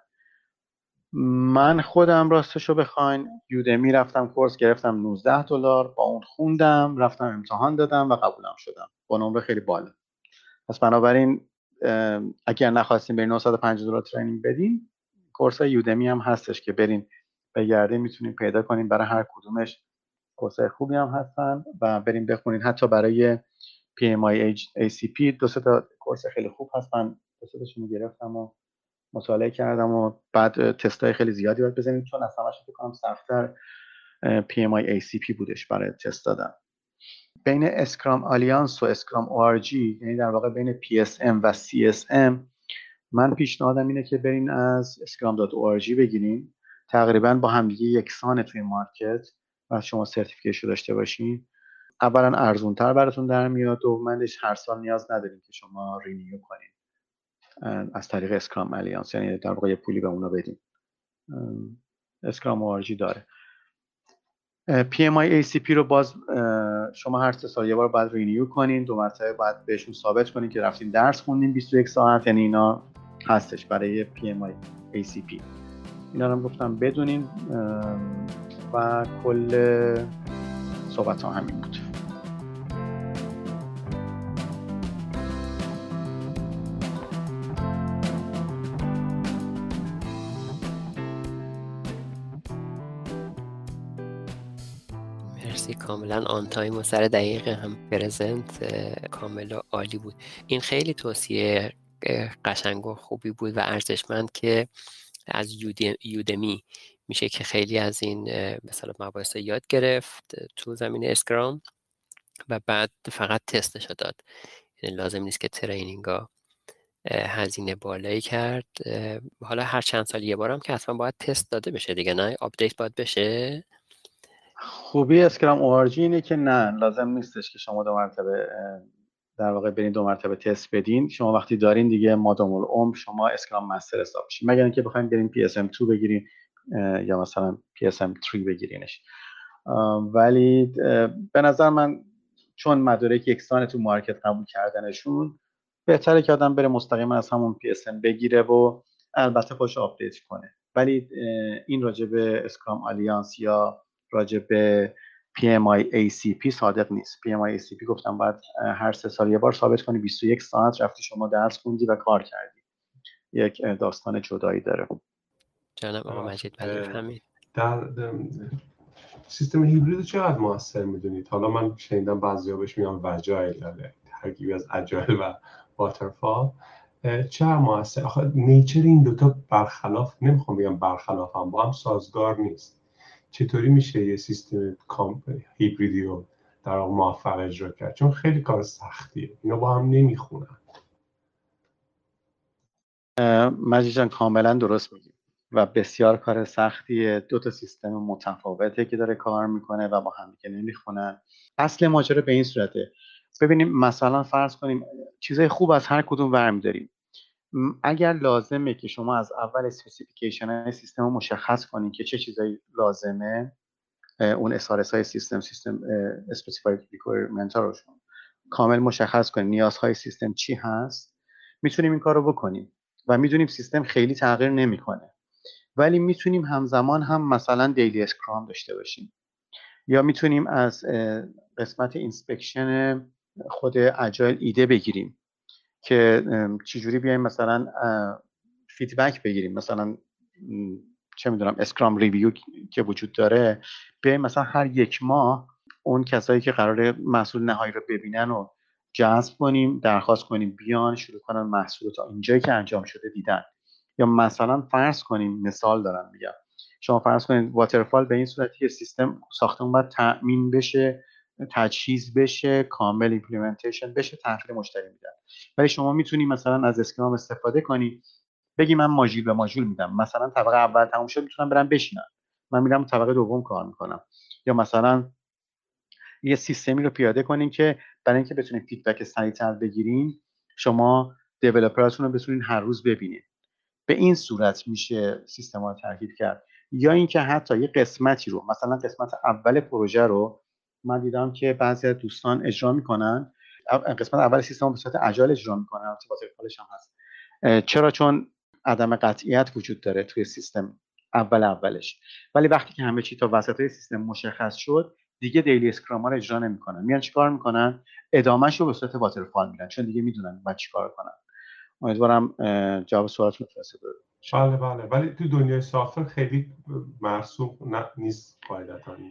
من خودم راستشو بخواین یودمی رفتم کورس گرفتم نوزده دلار، با اون خوندم، رفتم امتحان دادم و قبولم شدم با نمره خیلی بالا. پس بنابراین اگر نخواستین برین نهصد و پنجاه دلار ترینینگ بدین، کورس یودمی هم هستش که برین بگردین میتونین پیدا کنین. برای هر کدومش کورسای خوبی هم هستن و برین بخونین. حتی برای پی ام آی ای سی پی دو سه تا کورس خیلی خوب هستن. دو سه تاشون گرفتم و مطالعه کردم و بعد تستای خیلی زیادی باید بزنیم، چون اصلا همش فکر کنم سخت‌تر پی ام آی ای سی پی بودش برای تست دادن. بین اسکرام آلیانس و اسکرام او آر جی، یعنی در واقع بین پی اس ام و سی اس ام، من پیشنهادم اینه که برین از اسکرام دات او آر جی بگیرین. تقریبا با همدیگه یکسانه توی مارکت و شما سرتیفیکیتش رو داشته باشین. اولا ارزونتر براتون در میاد، دومندش هر سال نیاز ندارین که شما رینیو کنین از طریق اسکرام آلیانس، یعنی در واقع یه پولی به اونا بدین. اسکرام او آر جی داره. پی ام آی ای سی پی رو باز شما هر سه سال یه بار باید رینیو کنین، دو مرتبه باید بهشون ثابت کنین که رفتین درس خوندین بیست و یک ساعت، یعنی اینا هستش برای پی ام آی ای سی پی. اینا رو هم گفتم بدونین و کل صحبت ها همین بود. کاملا آن تایم و سر دقیقه هم پرزنت کامل و عالی بود. این خیلی توصیه قشنگ و خوبی بود و ارزشمند که از یودمی میشه که خیلی از این مثلا مباحث یاد گرفت تو زمینه اسکرام و بعد فقط تستش داد. یعنی لازم نیست که ترینینگ ها هزینه بالایی کرد. حالا هر چند سال یه بارم که حتما باید تست داده بشه دیگه، نه آپدیت باید بشه. خوبی اسکرام او آر جی اینه که نه لازم نیستش که شما دو مرتبه در واقع برین دو مرتبه تست بدین. شما وقتی دارین دیگه مادام العمر شما اسکرام مستر حساب میشین، مگر اینکه بخواید برین پی اس ام دو بگیرین یا مثلا پی اس ام سه بگیرینش. ولی به نظر من چون مدارک یکسان تو مارکت قبول کردنشون، بهتره که آدم بره مستقیما از همون پی اس ام بگیره و البته خودش آپدیت کنه. ولی این راجع به اسکرام آلیانس یا راجع به پی ام آی ای سی پی صادق نیست. پی ام آی ای سی پی گفتم باید هر سه سال یه بار ثابت کنی، بیست و یک ساعت رفتی شما درس خوندی و کار کردی. یک داستان جدایی داره. جناب آقا مجید بفرمایید. در سیستم هیبرید چقدر موثر میدونید؟ حالا من شنیدم بعضیا بهش میگن وجایل، ترکیبی از اجایل و واترفال. چقدر موثر؟ آخه نیچر این دوتا برخلاف، نمیخوام بگم برخلاف، هم با هم سازگار نیست. چطوری میشه یه سیستم هیبریدی رو در واقع موفق اجرا کرد؟ چون خیلی کار سختیه، اینا با هم نمیخونن. مجید جان کاملا درست میگی و بسیار کار سختیه. دو تا سیستم متفاوته که داره کار میکنه و با هم دیگه نمیخونن. اصل ماجرا به این صورته. ببینیم مثلا فرض کنیم چیزای خوب از هر کدوم برمی داریم. اگر لازمه که شما از اول اسپسیفیکیشن سیستم رو مشخص کنید که چه چیزایی لازمه، اون اس آر اس های سیستم سیستم اسپسیفاید ریکوایرمنت رو کامل مشخص کنید، نیازهای سیستم چی هست، میتونیم این کار رو بکنیم و میدونیم سیستم خیلی تغییر نمیکنه. ولی میتونیم همزمان هم مثلا دیلی اسکرام داشته باشیم، یا میتونیم از قسمت اینسپکشن خود اجایل ایده بگیریم که چجوری بیایم مثلا فیدبک بگیریم. مثلا چه میدونم اسکرام ریویو که وجود داره، بیایم مثلا هر یک ماه اون کسایی که قراره محصول نهایی رو ببینن و جذب کنیم، درخواست کنیم بیان شروع کنن محصول تا اینجایی که انجام شده دیدن. یا مثلا فرض کنیم، مثال دارم میگم، شما فرض کنید واترفال به این صورتی که سیستم ساختمون باید تأمین بشه، تجهیز بشه، کامل ایمپلیمنتیشن بشه، تحویل مشتری میدن. ولی شما میتونی مثلا از اسکرام استفاده کنی، بگی من ماژول به ماژول میدم، مثلا طبقه اول تموم شد میتونم برم بشینم، من میرم طبقه دوم کار میکنم. یا مثلا یه سیستمی رو پیاده کنین که برای اینکه بتونین فیدبک سریعتر بگیرین، شما دیولپراتون رو بتونین هر روز ببینین. به این صورت میشه سیستما رو ترکیب کرد. یا اینکه حتی یه قسمتی رو، مثلا قسمت اول پروژه رو من دیدم که بعضی از دوستان اجرا میکنن، قسمت اول سیستم رو به صورت اجایل اجرا میکنن، البته واترفالش هم هست. چرا؟ چون عدم قطعیت وجود داره توی سیستم اول اولش. ولی وقتی که همه چی تا وسطای سیستم مشخص شد، دیگه دیلی اسکرام ها رو اجرا نمیکنن، میان چیکار میکنن؟ ادامهش رو به صورت واترفال میدن، چون دیگه میدونن بعد چیکار کنن. امیدوارم جواب سوالتون رسیده باشه. بله بله. ولی تو دنیای ساختار خیلی مرسوم نیست قاعدتاً این.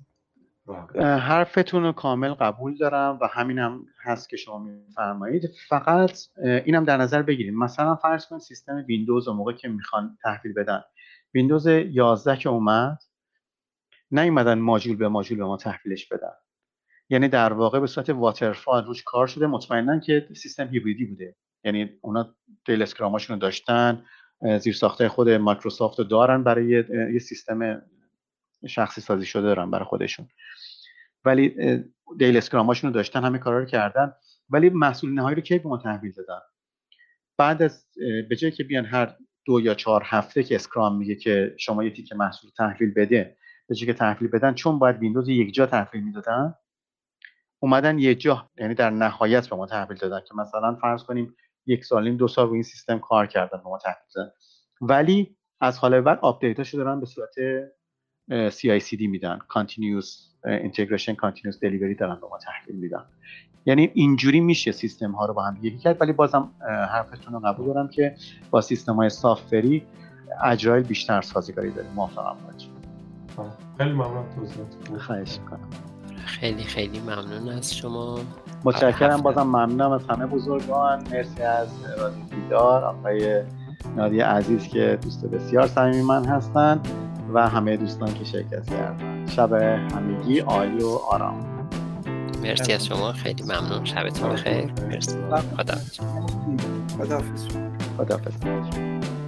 حرفتون رو کامل قبول دارم و همینم هم هست که شما میفرمایید. فقط اینم در نظر بگیریم، مثلا فرض کنید سیستم ویندوز رو موقع که میخوان تحویل بدن، ویندوز یازده که اومد، نیومدن ماژول به ماژول به ما تحویلش بدن، یعنی در واقع به صورت واترفال روش کار شده، مطمئنن که سیستم هیبریدی بوده، یعنی اونا دیل اسکراماشون رو داشتن، زیر ساخته خود مایکروسافت رو دارن، برای یه سیستم شخصی سازی شده دارن برای خودشون، ولی دیل اسکراماشون رو داشتن، همه کارا رو کردن، ولی محصول نهایی رو کی به ما تحویل دادن؟ بعد از به جای که بیان هر دو یا چهار هفته که اسکرام میگه که شما یه تیکه محصول تحویل بده، به جای که تحویل بدن، چون باید ویندوز یک جا تحویل میدادن، اومدن یک جا، یعنی در نهایت به ما تحویل دادن که مثلا فرض کنیم یک سال این دو سال روی این سیستم کار کردن به ما تحویل دادن، ولی از حال بعد آپدیتاشو دارن به صورت سی آی سی دی میدن، Continuous Integration Continuous Delivery دارن به ما تحویل میدن. یعنی اینجوری میشه سیستم ها رو با هم یکی کرد. ولی بازم حرفتون رو قبول دارم که با سیستم های سافت‌وری اجایل بیشتر سازگاری داره. موافقم باهاتون. خیلی ممنون توضیحاتتون. خواهش می‌کنم. خیلی خیلی ممنون از شما. متشکرم. بازم ممنونم از همه بزرگان. مرسی از رادیو بیدار، آقای نادی عزیز که دوست بسیار صمیمی من هستن و همه دوستان که شرکت کردن. شب همگی عالی و آرام. مرسی از شما، خیلی ممنون. شبتون بخیر. مرسی. خدا خداحافظ. خداحافظ.